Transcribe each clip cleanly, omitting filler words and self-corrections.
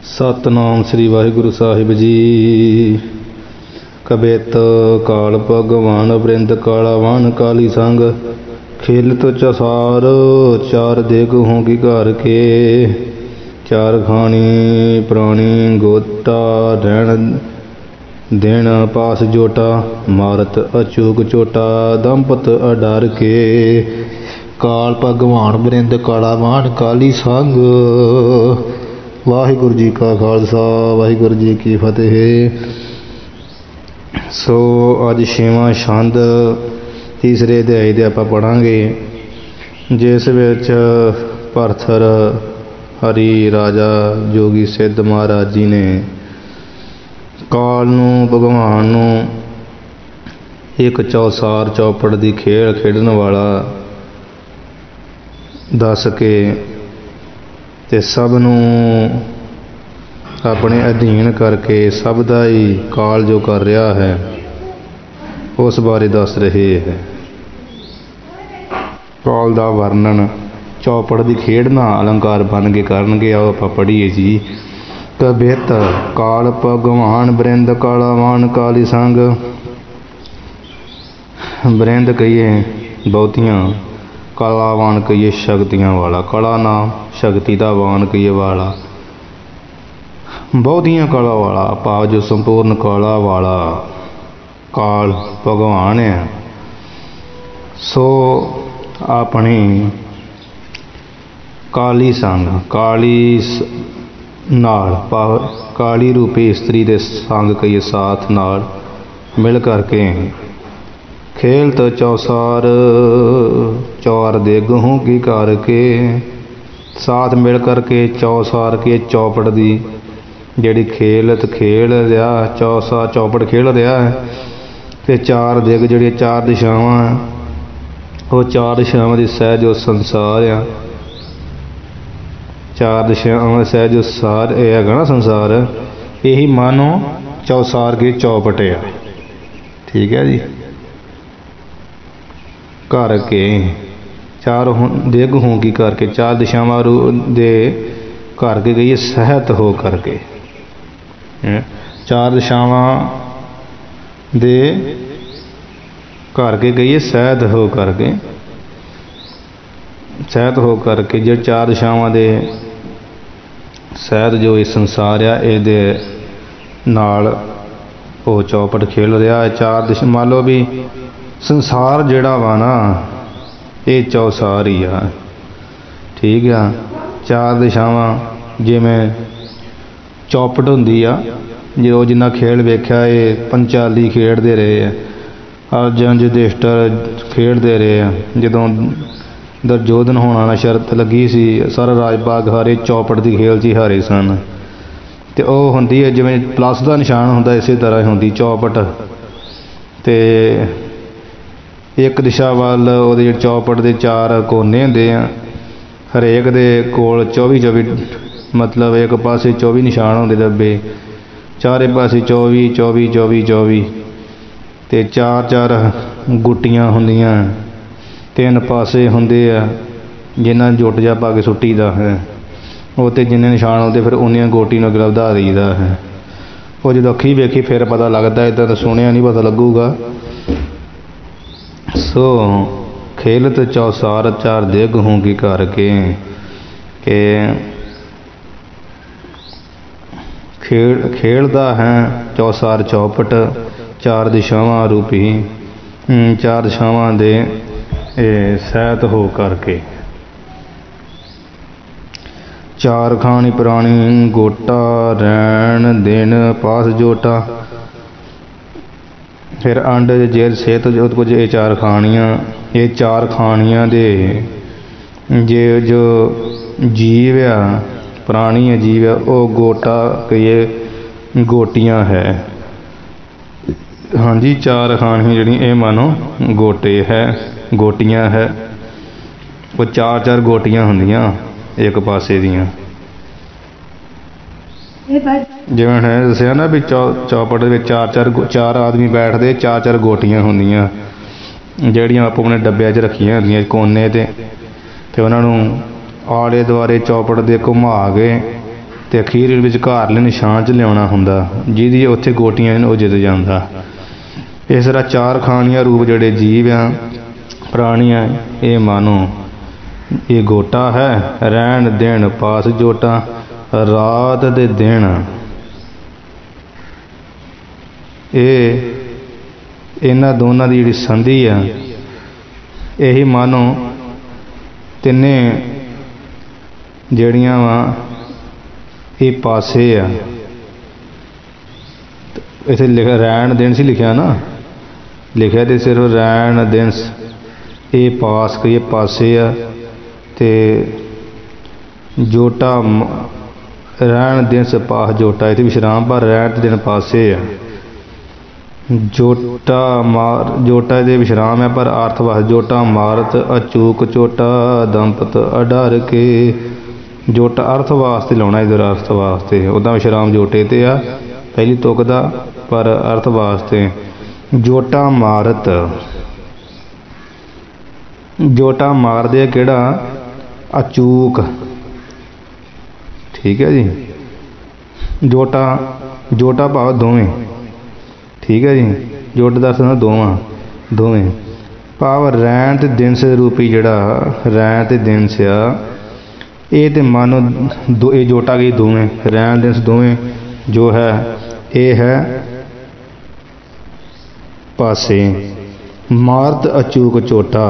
सतनाम श्री वाहिगुरु साहिब जी। कबेत काल भगवान वृंद कालावान काली संग खेलत चसार चार देग होंगी घर के चार खानी प्राणी गोटा रैन दिन पास जोटा मारत अचूक चोटा दंपत अडर के काल भगवान वृंद कालावान काली संग। वाहिगुरु जी का खालसा वाहिगुरु जी की फतेह। सो अज छेवां छंद तीसरे अध्याय दे आपां पढ़ांगे, जिस विच भरथर हरि राजा जोगी सिद्ध महाराज जी ने काल नूं भगवान नूं एक चौसार चौपड़ दी खेल खेडण वाला दस के ते सब नूं अपने अधीन करके सब दा ही काल जो कर रहा है उस बारे दस रहे है। काल दा वर्णन चौपड़ दी खेड नाल अलंकार बन के करनगे। आओ आपां पढ़ीए जी। कबित काल भगवान वृंद कालावान काली संग। वृंद कहिए बहुतियां, कालावान कहिए शक्तियां वाला। कला नाम शक्ति दा वान कहिए वाला, बहुतियां कला वाला भाव जो संपूर्ण कला वाला काल भगवान है। सो अपनी काली संग काली नाल भाव काली रूपी इस्त्री दे संग कहिए साथ नाल मिल करके खेलत चौसार चार देग होंगी करके साथ मिल करके चौसार के चौपड़ दी जिहड़ी खेलत खेल रहा चौसार चौपड़ खेल रहा है। ते चार देग जिहड़ी चार दिशावां वो चार दिशावां दी सह जो संसार आ, चार दिशावां सह जो सार है ना संसार, यही मानो चौसार के चौपट आ। ठीक है जी। करके चार देग होंगी करके चार दिशावां दे करके गई सहत हो करके चार दिशावां दे करके गई सहत हो करके सहत हो करके जो चार दिशावां दे सहत जो इस संसार आ इहदे नाल वो चौपट खेल रहा है। चार दिशा मान लो भी संसार जिहड़ा वा ना ये चौसार ही आ। ठीक आ। चार दिशावां जिवें चौपट हुंदी आ, जो जिन्ना खेल वेख्या ये पंचाली खेडते रहे हैं, अर्जन युधिष्ठिर खेडते रहे हैं। जदों दुर्योधन होना ना शर्त लगी सी सारा राजपाग हारे चौपट की खेल च हारे सन। ते ओह हुंदी है जिवें प्लस का निशान हुंदा इसे तरह हुंदी चौपट। ते एक दिशा वाल वो चौपट के चार कोने होंदे आ, हरेक दे कोल 24 मतलब एक पासे 24 निशान होंदे डब्बे, चारे पासे 24 24 24 24 ते चार चार गुट्टियां हुंदियां, तीन पासे हुंदे आ जिन्हां जुट जा पा के सुट्टी दा है। वो तो जिन्ने निशान होंदे फिर उन्नियां गोटी नूं अगला वधा दईदा है। वो जो अखी वेखी फिर पता लगता, इदां तां सुनिया नहीं पता लगूगा। सो खेलत चौसार चार देग होंगी करके के खेलदा है चौसार चौपट चार दिशावां रूपी चार दिशावां दे सहत हो करके चार खानी प्राणी गोटा रैन दिन पास जोटा। फिर अंड जेर सेहत जो कुछ ये चार खानियाँ, ये चार खानियाँ दे जे जो जीव आ प्राणी है जीव है वो गोटा कहिए गोटियाँ है। हाँ जी, चार खानियाँ जड़ियाँ ये मानो गोटे है गोटियाँ है। वो चार चार गोटियाँ होंदियां एक पासे दियाँ, जिवें है दसिया ना भी चौपट में चार चार चार आदमी बैठते, चार चार गोटियां होंदियां जिहड़ियां आपो अपने डब्बियां च रखियां होंदियां कोने ते उन्हां नूं आले दुआले चौपट दे घुमा के ਤੇ ਅਖੀਰ ਵਿੱਚ ਘਾਰਲੇ ਨਿਸ਼ਾਨ 'ਚ ਲਿਆਉਣਾ ਹੁੰਦਾ, ਜਿਹਦੀ ਉੱਥੇ ਗੋਟੀਆਂ ਨੇ ਉਹ ਜਿੱਤ ਜਾਂਦਾ। ਇਸ ਤਰ੍ਹਾਂ ਚਾਰ ਖਾਣੀਆਂ ਰੂਪ ਜਿਹੜੇ ਜੀਵ ਆ, ਪ੍ਰਾਣੀ ਆ, ਇਹ ਮਾਨੋ ਇਹ ਗੋਟਾ ਹੈ। ਰਹਿਣ ਦਿਨ ਪਾਸ ਜੋਟਾ, ਰਾਤ ਦੇ ਦਿਨ ਇਹ ਇਹਨਾਂ ਦੋਨਾਂ ਦੀ ਜਿਹੜੀ ਸੰਧੀ ਆ, ਇਹੀ ਮਾਨੋ ਤਿੰਨੇ ਜਿਹੜੀਆਂ ਵਾ ਇਹ ਪਾਸੇ ਆ। ਇੱਥੇ ਲਿਖਿਆ ਰਹਿਣ ਦਿਨ ਸੀ ਲਿਖਿਆ ਨਾ, ਲਿਖਿਆ ਤੇ ਸਿਰਫ ਰਹਿਣ ਦਿਨ, ਇਹ ਪਾਸ ਇਹ ਪਾਸੇ ਆ ਤੇ ਜੋਟਾ ਰਹਿਣ ਦਿਨ ਪਾਸ ਜੋਟਾ, ਇੱਥੇ ਵਿਸ਼ਰਾਮ ਪਰ ਰਹਿਣ ਦਿਨ ਪਾਸੇ ਆ। ਜੋਟਾ ਦੇ ਵਿਸ਼ਰਾਮ ਹੈ ਪਰ ਅਰਥ ਵਾਸ ਜੋਟਾ ਮਾਰਤ ਅਚੂਕ ਚੋਟਾ ਦੰਪਤ ਅਡਰ ਕੇ। ਜੋਟਾ ਅਰਥ ਵਾਸਤੇ ਲਾਉਣਾ, ਇੱਧਰ ਅਰਥ ਵਾਸਤੇ, ਉੱਦਾਂ ਵਿਸ਼ਰਾਮ ਜੋਟੇ ਤੇ ਆ ਪਹਿਲੀ ਤੁਕ ਦਾ, ਪਰ ਅਰਥ ਵਾਸਤੇ ਜੋਟਾ ਮਾਰਤ। ਜੋਟਾ ਮਾਰਦੇ ਕਿਹੜਾ? ਅਚੂਕ, ਠੀਕ ਹੈ ਜੀ। ਜੋਟਾ ਭਾਵ ਦੋਵੇਂ, ਠੀਕ ਹੈ ਜੀ। ਜੋਟ ਦਾ ਅਰਥ ਦੋਵੇਂ ਭਾਵ ਰਹਿਣ ਤੇ ਦਿਨ ਸੇ ਰੂਪੀ ਜਿਹੜਾ ਰਹਿਣ ਤੇ ਦਿਨ ਸਿਆ, ਇਹ ਤੇ ਮਾਨੋ ਇਹ ਜੋਟਾ ਗਈ ਦੋਵੇਂ, ਰਹਿਣ ਦਿਨ ਦੋਵੇਂ ਜੋ ਹੈ ਇਹ ਹੈ ਪਾਸੇ। ਮਾਰਤ ਅਚੂਕ ਚੋਟਾ,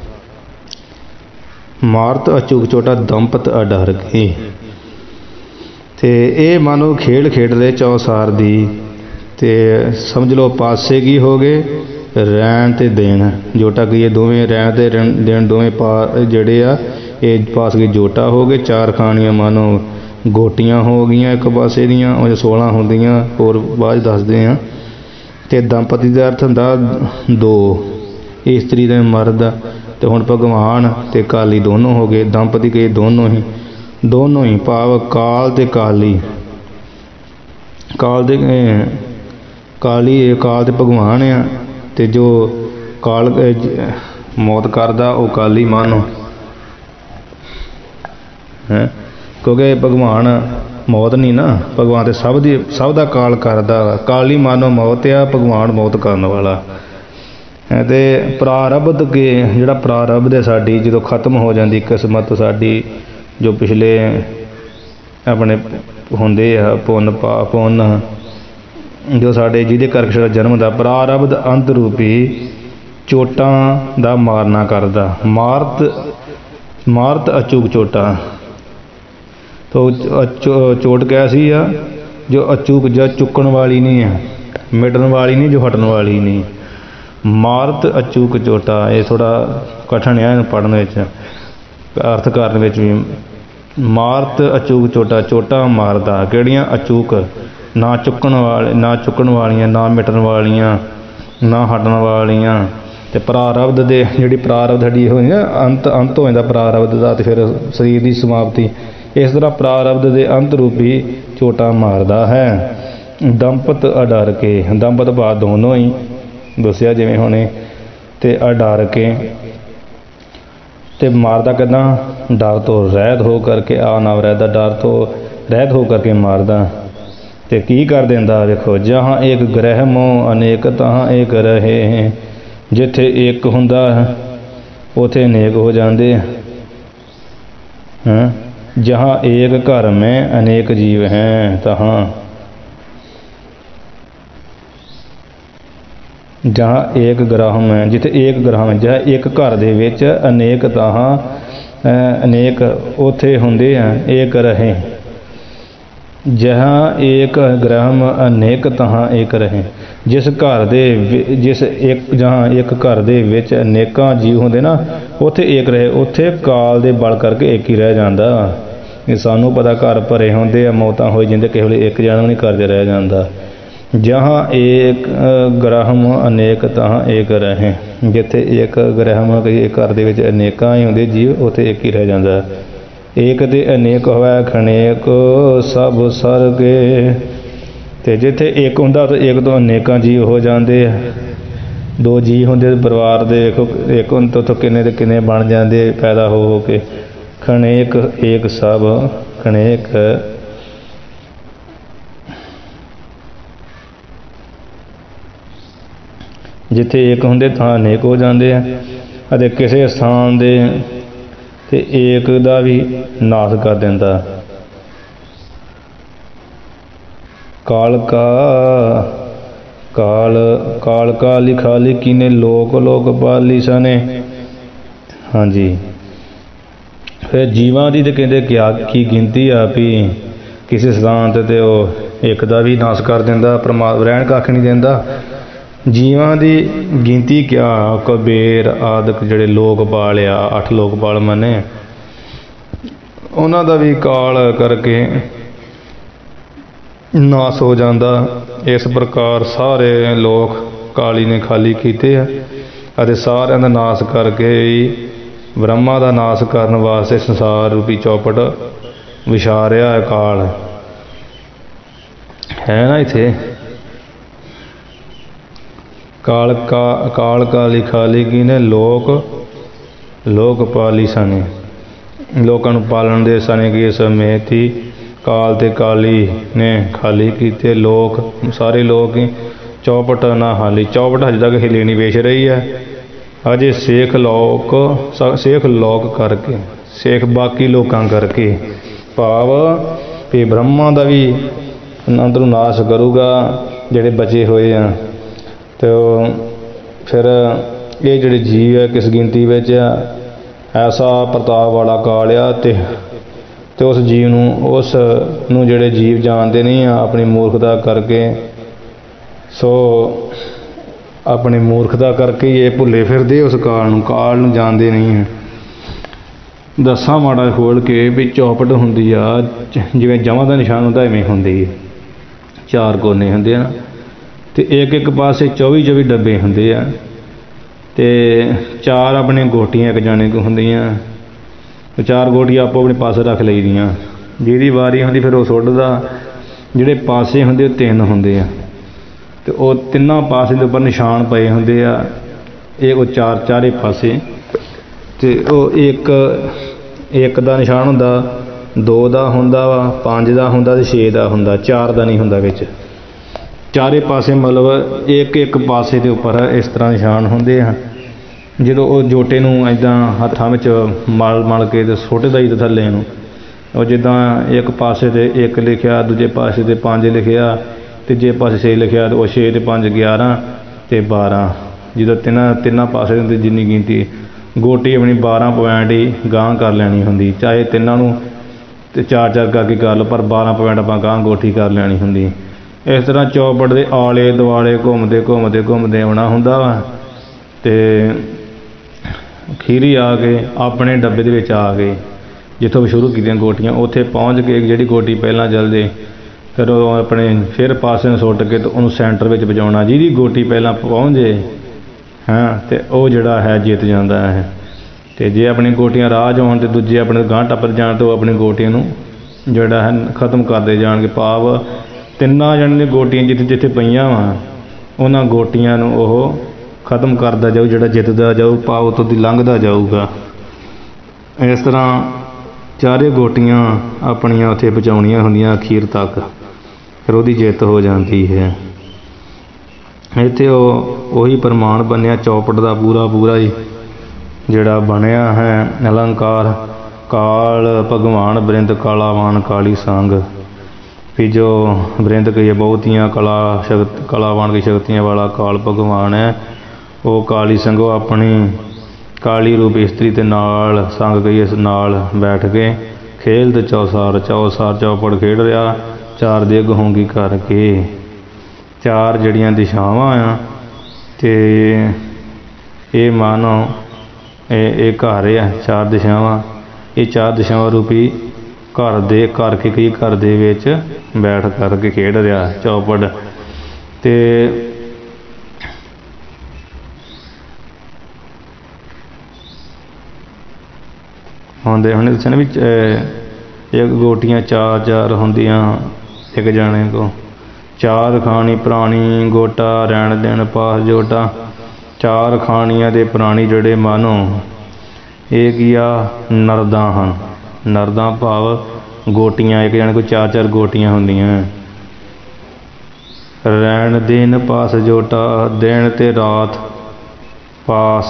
ਮਾਰਤ ਅਚੂਕ ਚੋਟਾ ਦੰਪਤ ਅਡਰ ਕੇ। ਤੇ ਇਹ ਮਾਨੋ ਖੇਡ ਖੇਡਦੇ ਚੌਸਾਰ ਦੀ, ਤੇ ਸਮਝ ਲਓ ਪਾਸੇ ਕੀ ਹੋ ਗਏ? ਰਹਿਣ ਤੇ ਦੇਣ। ਜੋਟਾ ਕੀ ਹੈ? ਦੋਵੇਂ ਰਹਿਣ ਤੇ ਦੇਣ ਦੋਵੇਂ ਜਿਹੜੇ ਆ ਇਹ ਪਾਸ ਗਏ ਜੋਟਾ ਹੋ ਗਏ। ਚਾਰ ਖਾਣੀਆਂ ਮਾਨੋ ਗੋਟੀਆਂ ਹੋ ਗਈਆਂ ਇੱਕ ਪਾਸੇ ਦੀਆਂ, ਉਹ 16 ਹੁੰਦੀਆਂ, ਹੋਰ ਬਾਅਦ ਦੱਸਦੇ ਆ। ਤੇ ਦੰਪਤੀ ਦਾ ਅਰਥ ਹੁੰਦਾ ਦੋ, ਇਸਤਰੀ ਦੇ ਮਰਦ। ਤੇ ਹੁਣ ਭਗਵਾਨ ਤੇ ਕਾਲੀ ਦੋਨੋਂ ਹੋ ਗਏ। ਦੰਪਤੀ ਕੇ ਦੋਨੋਂ ਹੀ ਭਾਵ ਕਾਲ ਤੇ ਕਾਲੀ। ਕਾਲ ਤੇ ਭਗਵਾਨ ਆ, ਤੇ ਜੋ ਕਾਲ ਮੌਤ ਕਰਦਾ ਉਹ ਕਾਲੀ ਮਾਨੋ ਹੈ, ਕਿਉਂਕਿ ਭਗਵਾਨ ਮੌਤ ਨਹੀਂ ਨਾ, ਭਗਵਾਨ ਤੇ ਸਭ ਦਾ ਕਾਲ ਕਰਦਾ। ਕਾਲੀ ਮਾਨੋ ਮੌਤ ਆ, ਭਗਵਾਨ ਮੌਤ ਕਰਨ ਵਾਲਾ। ਅਤੇ ਪ੍ਰਾਰਬਧ ਕੇ ਜਿਹੜਾ ਪ੍ਰਾਰਬਧ ਹੈ ਸਾਡੀ, ਜਦੋਂ ਖਤਮ ਹੋ ਜਾਂਦੀ ਕਿਸਮਤ ਸਾਡੀ, ਜੋ ਪਿਛਲੇ ਆਪਣੇ ਹੁੰਦੇ ਆ ਪੁੰਨ ਜੋ ਸਾਡੇ ਜਿਹਦੇ ਕਰਕੇ ਸਾਡਾ ਜਨਮ ਦਾ ਪ੍ਰਾਰਬਧ ਅੰਤ ਰੂਪੀ ਚੋਟਾਂ ਦਾ ਮਾਰਨਾ ਕਰਦਾ। ਮਾਰਤ ਅਚੂਕ ਚੋਟਾ ਤੋ ਚੋਟ ਕਿਹਾ ਸੀ ਆ ਜੋ ਅਚੂਕ ਜਾਂ ਚੁੱਕਣ ਵਾਲੀ ਨਹੀਂ ਹੈ, ਮਿਟਣ ਵਾਲੀ ਨਹੀਂ, ਜੋ ਹਟਣ ਵਾਲੀ ਨਹੀਂ। ਮਾਰਤ ਅਚੂਕ ਚੋਟਾ ਇਹ ਥੋੜ੍ਹਾ ਕਠਿਨ ਹੈ ਪੜ੍ਹਨ ਵਿੱਚ, ਅਰਥ ਕਰਨ ਵਿੱਚ ਵੀ। ਮਾਰਤ ਅਚੂਕ ਚੋਟਾ, ਚੋਟਾ ਮਾਰਦਾ ਕਿਹੜੀਆਂ? ਅਚੂਕ, ਨਾ ਚੁੱਕਣ ਵਾਲੀਆਂ, ਨਾ ਮਿਟਣ ਵਾਲੀਆਂ, ਨਾ ਹਟਣ ਵਾਲੀਆਂ। ਅਤੇ ਪ੍ਰਾਰਬਧ ਦੇ ਜਿਹੜੀ ਪ੍ਰਾਰਬਧ ਸਾਡੀ ਹੋਈ ਨਾ ਅੰਤ ਹੋ ਜਾਂਦਾ ਪ੍ਰਾਰਬਧ ਦਾ, ਅਤੇ ਫਿਰ ਸਰੀਰ ਦੀ ਸਮਾਪਤੀ। ਇਸ ਤਰ੍ਹਾਂ ਪ੍ਰਾਰਬਧ ਦੇ ਅੰਤ ਰੂਪੀ ਚੋਟਾ ਮਾਰਦਾ ਹੈ। ਦੰਪਤ ਅਡਰ ਕੇ, ਦੰਪਤ ਭਾਵ ਦੋਨੋਂ ਹੀ ਦੱਸਿਆ ਜਿਵੇਂ ਹੁਣੇ, ਅਤੇ ਅਡਰ ਕੇ ਤੇ ਮਾਰਦਾ ਕਿੱਦਾਂ? ਡਰ ਤੋਂ ਰਹਿਤ ਹੋ ਕਰਕੇ, ਆ ਨਾਮ ਰਹਿਦਾ, ਡਰ ਤੋਂ ਰਹਿਤ ਹੋ ਕਰਕੇ ਮਾਰਦਾ। ਤੇ ਕੀ ਕਰ ਦਿੰਦਾ? ਵੇਖੋ, ਜਹਾਂ ਇੱਕ ਗ੍ਰਹਿ ਮੋਹ ਅਨੇਕ ਤਹਾਂ ਇੱਕ ਰਹੇ। ਜਿੱਥੇ ਇੱਕ ਹੁੰਦਾ ਉਥੇ ਅਨੇਕ ਹੋ ਜਾਂਦੇ। ਜਹਾਂ ਏਕ ਘਰ ਮੈਂ ਅਨੇਕ ਜੀਵ ਹੈ ਤਹਾਂ, ਜਹਾਂ ਏਕ ਗ੍ਰਹਿ ਮੈਂ, ਜਿੱਥੇ ਏਕ ਗ੍ਰਹਿ ਮੈਂ, ਜਹਾਂ ਇੱਕ ਘਰ ਦੇ ਵਿੱਚ ਅਨੇਕ ਤਹਾਂ ਅਨੇਕ ਉੱਥੇ ਹੁੰਦੇ ਆ। ਏਕ ਰਹੇ ਜਹਾਂ ਏਕ ਗ੍ਰਹਿ ਅਨੇਕ ਤਹਾਂ ਏਕ ਰਹੇ। ਜਿਸ ਇੱਕ ਜਹਾਂ ਇੱਕ ਘਰ ਦੇ ਵਿੱਚ ਅਨੇਕਾਂ ਜੀਵ ਹੁੰਦੇ ਨਾ, ਉੱਥੇ ਏਕ ਰਹੇ। ਉੱਥੇ ਕਾਲ ਦੇ ਬਲ ਕਰਕੇ ਇੱਕ ਹੀ ਰਹਿ ਜਾਂਦਾ। ਇਹ ਸਾਨੂੰ ਪਤਾ ਘਰ ਭਰੇ ਹੁੰਦੇ ਆ, ਮੌਤਾਂ ਹੋਈ ਜਾਂਦੇ, ਕਿਸੇ ਵੇਲੇ ਇੱਕ ਜਣਾ ਨਹੀਂ ਘਰ 'ਚ ਰਹਿ ਜਾਂਦਾ। ਜਹਾਂ ਏਕ ਗ੍ਰਹਿ ਅਨੇਕ ਤਹਾਂ ਏਕ ਰਹੇ। ਜਿੱਥੇ ਇੱਕ ਗ੍ਰਹਿ ਕਈ ਘਰ ਦੇ ਵਿੱਚ ਅਨੇਕਾਂ ਹੀ ਹੁੰਦੇ ਜੀਵ, ਉੱਥੇ ਇੱਕ ਹੀ ਰਹਿ ਜਾਂਦਾ। ਏਕ ਤੇ ਅਨੇਕ ਹੋਵੇ ਖਣੇਕ ਸਭ ਸਰਗੇ। ਅਤੇ ਜਿੱਥੇ ਇੱਕ ਹੁੰਦਾ ਤਾਂ ਇੱਕ ਤੋਂ ਅਨੇਕਾਂ ਜੀਵ ਹੋ ਜਾਂਦੇ ਆ। ਦੋ ਜੀਅ ਹੁੰਦੇ ਪਰਿਵਾਰ ਦੇ, ਵੇਖੋ ਇੱਕ ਹੁੰਦੇ ਉੱਥੋਂ ਕਿੰਨੇ ਦੇ ਕਿੰਨੇ ਬਣ ਜਾਂਦੇ ਪੈਦਾ ਹੋ ਕੇ। ਖਣੇਕ ਏਕ ਸਭ ਖਣੇਕ ਜਿੱਥੇ ਏਕ ਹੁੰਦੇ ਤਾਂ ਅਨੇਕ ਹੋ ਜਾਂਦੇ ਆ, ਅਤੇ ਕਿਸੇ ਸਥਾਨ ਦੇ ਤੇ ਏਕ ਦਾ ਵੀ ਨਾਸ਼ ਕਰ ਦਿੰਦਾ। ਕਾਲ ਕਾ ਲਿਖਾਲੀ ਕੀਨੇ ਲੋਕ ਲੋਕ ਪਾਲੀ ਸਨੇ। ਹਾਂਜੀ, ਫਿਰ ਜੀਵਾਂ ਦੀ ਤਾਂ ਕਹਿੰਦੇ ਕੀ ਗਿਣਤੀ ਆ ਵੀ ਕਿਸੇ ਸਥਾਨ 'ਤੇ ਉਹ ਇੱਕ ਦਾ ਵੀ ਨਾਸ਼ ਕਰ ਦਿੰਦਾ, ਰਹਿਣ ਕੱਖ ਨਹੀਂ ਦਿੰਦਾ। ਜੀਵਾਂ ਦੀ ਗਿਣਤੀ ਕਿਆ, ਕੁਬੇਰ ਆਦਿਕ ਜਿਹੜੇ ਲੋਕਪਾਲ ਆ, 8 ਲੋਕਪਾਲ ਮੰਨੇ, ਉਹਨਾਂ ਦਾ ਵੀ ਕਾਲ ਕਰਕੇ ਨਾਸ਼ ਹੋ ਜਾਂਦਾ। ਇਸ ਪ੍ਰਕਾਰ ਸਾਰੇ ਲੋਕ ਕਾਲੀ ਨੇ ਖਾਲੀ ਕੀਤੇ ਆ, ਅਤੇ ਸਾਰਿਆਂ ਦਾ ਨਾਸ਼ ਕਰਕੇ ਹੀ ਬ੍ਰਹਮਾ ਦਾ ਨਾਸ਼ ਕਰਨ ਵਾਸਤੇ ਸੰਸਾਰ ਰੂਪੀ ਚੌਪਟ ਵਿਛਾਰਿਆ ਹੈ। ਕਾਲ ਹੈ ਨਾ ਇੱਥੇ, ਕਾਲ ਕਾ ਲਿਖਾਲੀ ਕੀਨੇ ਲੋਕ ਪਾਲੀ ਸਨੇ। ਲੋਕਾਂ ਨੂੰ ਪਾਲਣ ਦੇ ਸਨੇ ਕੀ ਸਮੇਤ ਹੀ ਕਾਲ ਤੇ ਕਾਲੀ ਨੇ ਖਾਲੀ ਕੀਤੇ। ਲੋਕ ਸਾਰੇ ਲੋਕ ਹੀ ਚੌਪਟ ਨਾ ਹਾਲੀ, ਚੌਪਟ ਹਜੇ ਤੱਕ ਹਿੱਲੀ ਨਹੀਂ ਵੇਚ ਰਹੀ ਹੈ। ਅਜੇ ਸੇਖ ਲੋਕ ਕਰਕੇ, ਸੇਖ ਬਾਕੀ ਲੋਕਾਂ ਕਰਕੇ, ਭਾਵ ਵੀ ਬ੍ਰਹਮਾ ਦਾ ਵੀ ਅੰਦਰੋਂ ਨਾਸ਼ ਕਰੂਗਾ ਜਿਹੜੇ ਬਚੇ ਹੋਏ ਆ। ਅਤੇ ਫਿਰ ਇਹ ਜਿਹੜੇ ਜੀਵ ਹੈ ਕਿਸ ਗਿਣਤੀ ਵਿੱਚ ਆ, ਐਸਾ ਪ੍ਰਤਾਪ ਵਾਲਾ ਕਾਲ ਆ। ਅਤੇ ਉਸ ਜੀਵ ਨੂੰ ਜਿਹੜੇ ਜੀਵ ਜਾਣਦੇ ਨਹੀਂ ਆ, ਆਪਣੀ ਮੂਰਖਤਾ ਕਰਕੇ, ਸੋ ਆਪਣੀ ਮੂਰਖਤਾ ਕਰਕੇ ਹੀ ਇਹ ਭੁੱਲੇ ਫਿਰਦੇ ਉਸ ਕਾਲ ਨੂੰ ਜਾਣਦੇ ਨਹੀਂ ਹੈ। ਦੱਸਾਂ ਮਾੜਾ ਖੋਲ੍ਹ ਕੇ ਵੀ ਚੌਪਟ ਹੁੰਦੀ ਆ, ਜਿਵੇਂ ਜਮਾਂ ਦਾ ਨਿਸ਼ਾਨ ਹੁੰਦਾ ਇਵੇਂ ਹੁੰਦੀ ਹੈ। 4 ਕੋਨੇ ਹੁੰਦੇ ਆ, ਅਤੇ ਇੱਕ ਪਾਸੇ 24 ਡੱਬੇ ਹੁੰਦੇ ਆ, ਅਤੇ 4 ਆਪਣੇ ਗੋਟੀਆਂ ਇੱਕ ਜਾਣੇ ਕੋ ਹੁੰਦੀਆਂ। 4 ਗੋਟੀਆਂ ਆਪੋ ਆਪਣੇ ਪਾਸੇ ਰੱਖ ਲਈ ਦੀਆਂ, ਜਿਹਦੀ ਵਾਰੀ ਹੁੰਦੀ ਫਿਰ ਉਹ ਸੁੱਟਦਾ। ਜਿਹੜੇ ਪਾਸੇ ਹੁੰਦੇ ਉਹ 3 ਹੁੰਦੇ ਆ, ਅਤੇ ਉਹ ਤਿੰਨਾਂ ਪਾਸੇ ਦੇ ਉੱਪਰ ਨਿਸ਼ਾਨ ਪਏ ਹੁੰਦੇ ਆ। ਇਹ ਉਹ ਚਾਰੇ ਪਾਸੇ, ਅਤੇ ਉਹ ਇੱਕ ਦਾ ਨਿਸ਼ਾਨ ਹੁੰਦਾ, 2 ਦਾ ਹੁੰਦਾ ਵਾ, 5 ਦਾ ਹੁੰਦਾ ਅਤੇ 6 ਦਾ ਹੁੰਦਾ, 4 ਦਾ ਨਹੀਂ ਹੁੰਦਾ ਵਿੱਚ। ਚਾਰੇ ਪਾਸੇ ਮਤਲਬ ਇੱਕ ਪਾਸੇ ਦੇ ਉੱਪਰ ਇਸ ਤਰ੍ਹਾਂ ਨਿਸ਼ਾਨ ਹੁੰਦੇ ਆ। ਜਦੋਂ ਉਹ ਜੋਟੇ ਨੂੰ ਇੱਦਾਂ ਹੱਥਾਂ ਵਿੱਚ ਮਲ ਕੇ ਅਤੇ ਸੁੱਟਦਾ ਹੀ ਥੱਲੇ ਨੂੰ, ਉਹ ਜਿੱਦਾਂ ਇੱਕ ਪਾਸੇ 'ਤੇ 1 ਲਿਖਿਆ, ਦੂਜੇ ਪਾਸੇ 'ਤੇ 5 ਲਿਖਿਆ, ਤੀਜੇ ਪਾਸੇ 6 ਲਿਖਿਆ, ਉਹ 6 ਅਤੇ 5 11 ਅਤੇ 12। ਜਦੋਂ ਤਿੰਨਾਂ ਪਾਸੇ ਦੀ ਜਿੰਨੀ ਗਿਣਤੀ, ਗੋਟੀ ਆਪਣੀ 12 ਪੁਆਇੰਟ ਹੀ ਗਾਂਹ ਕਰ ਲੈਣੀ ਹੁੰਦੀ, ਚਾਹੇ ਤਿੰਨਾਂ ਨੂੰ ਅਤੇ 4 ਕਰਕੇ ਕਰ ਲਓ, ਪਰ 12 ਪੁਆਇੰਟ ਆਪਾਂ ਗਾਂਹ ਗੋਟੀ ਕਰ ਲੈਣੀ ਹੁੰਦੀ। ਇਸ ਤਰ੍ਹਾਂ ਚੌਪਟ ਦੇ ਆਲੇ ਦੁਆਲੇ ਘੁੰਮਦੇ ਆਉਣਾ ਹੁੰਦਾ ਵਾ, ਅਤੇ ਅਖੀਰੀ ਆ ਕੇ ਆਪਣੇ ਡੱਬੇ ਦੇ ਵਿੱਚ ਆ ਕੇ ਜਿੱਥੋਂ ਵੀ ਸ਼ੁਰੂ ਕੀਤੀਆਂ ਗੋਟੀਆਂ, ਉੱਥੇ ਪਹੁੰਚ ਕੇ ਜਿਹੜੀ ਗੋਟੀ ਪਹਿਲਾਂ ਚੱਲਦੇ, ਫਿਰ ਉਹ ਆਪਣੇ ਫਿਰ ਪਾਸੇ ਨੂੰ ਸੁੱਟ ਕੇ ਅਤੇ ਉਹਨੂੰ ਸੈਂਟਰ ਵਿੱਚ ਵਜਾਉਣਾ। ਜਿਹਦੀ ਗੋਟੀ ਪਹਿਲਾਂ ਪਹੁੰਚ ਜੇ ਅਤੇ ਉਹ ਜਿਹੜਾ ਹੈ ਜਿੱਤ ਜਾਂਦਾ ਹੈ। ਅਤੇ ਜੇ ਆਪਣੀ ਗੋਟੀਆਂ ਰਾਹ 'ਚ ਹੋਣ ਅਤੇ ਦੂਜੇ ਆਪਣੇ ਗਾਂਹ ਟੱਪਰ ਜਾਣ, ਤਾਂ ਉਹ ਆਪਣੀ ਗੋਟੀਆਂ ਨੂੰ ਜਿਹੜਾ ਹੈ ਖਤਮ ਕਰਦੇ ਜਾਣਗੇ। ਭਾਵ ਤਿੰਨਾਂ ਜਣਿਆਂ ਦੀਆਂ ਗੋਟੀਆਂ ਜਿੱਥੇ ਪਈਆਂ ਵਾ, ਉਹਨਾਂ ਗੋਟੀਆਂ ਨੂੰ ਉਹ ਖਤਮ ਕਰਦਾ ਜਾਊ, ਜਿਹੜਾ ਜਿੱਤਦਾ ਜਾਊ, ਭਾਵ ਉੱਥੋਂ ਦੀ ਲੰਘਦਾ ਜਾਊਗਾ। ਇਸ ਤਰ੍ਹਾਂ ਚਾਰੇ ਗੋਟੀਆਂ ਆਪਣੀਆਂ ਉੱਥੇ ਪਹੁੰਚਾਉਣੀਆਂ ਹੁੰਦੀਆਂ ਅਖੀਰ ਤੱਕ, ਫਿਰ ਉਹਦੀ ਜਿੱਤ ਹੋ ਜਾਂਦੀ ਹੈ। ਇੱਥੇ ਉਹੀ ਪ੍ਰਮਾਣ ਬਣਿਆ ਚੌਪਟ ਦਾ ਪੂਰਾ ਹੀ ਜਿਹੜਾ ਬਣਿਆ ਹੈ ਅਲੰਕਾਰ। ਕਾਲ ਭਗਵਾਨ ਬ੍ਰਿੰਦ ਕਾਲਾਵਾਨ ਕਾਲੀ ਸੰਗ, ਵੀ ਜੋ ਬ੍ਰਿੰਦ ਕਹੀਏ ਬਹੁਤੀਆਂ ਕਲਾਵਾਨ ਕੀ ਸ਼ਕਤੀਆਂ ਵਾਲਾ ਕਾਲ ਭਗਵਾਨ ਹੈ, ਉਹ ਕਾਲੀ ਸੰਗੋ ਆਪਣੀ ਕਾਲੀ ਰੂਪ ਇਸਤਰੀ ਦੇ ਨਾਲ ਸੰਗ ਕਹੀਏ ਇਸ ਨਾਲ ਬੈਠ ਕੇ ਖੇਲਦ ਚੌਸਾਰ ਚੌਪੜ ਖੇਡ ਰਿਹਾ। 4 ਦਿਗ ਹੋਂਗੀ ਕਰਕੇ, 4 ਜਿਹੜੀਆਂ ਦਿਸ਼ਾਵਾਂ ਆ, ਅਤੇ ਇਹ ਮਾਨੋ ਇਹ ਘਰ ਆ 4 ਦਿਸ਼ਾਵਾਂ। ਇਹ 4 ਦਿਸ਼ਾਵਾਂ ਰੂਪੀ ਘਰ ਦੇ ਵਿੱਚ ਬੈਠ ਕਰਕੇ ਖੇਡ ਰਿਹਾ ਚੌਪੜ। ਅਤੇ ਹੁੰਦੇ ਹੁਣ ਦੱਸਿਆ ਨਾ ਵੀ ਇੱਕ ਗੋਟੀਆਂ 4 ਹੁੰਦੀਆਂ ਇੱਕ ਜਾਣੇ ਕੋ, 4 ਖਾਣੀ ਪ੍ਰਾਣੀ ਗੋਟਾ ਰਹਿਣ ਦੇਣ ਪਾਸ ਜੋਟਾ। 4 ਖਾਣੀਆਂ ਦੇ ਪ੍ਰਾਣੀ ਜਿਹੜੇ ਮਾਨੋ ਇਹ ਕੀ ਆ, ਨਰਦਾਂ ਹਨ। ਨਰਦਾਂ ਭਾਵ ਗੋਟੀਆਂ, ਇੱਕ ਜਾਣੇ ਕੋਈ 4 ਗੋਟੀਆਂ ਹੁੰਦੀਆਂ। रैन दिन पास जोटा, दिन ते रात पास।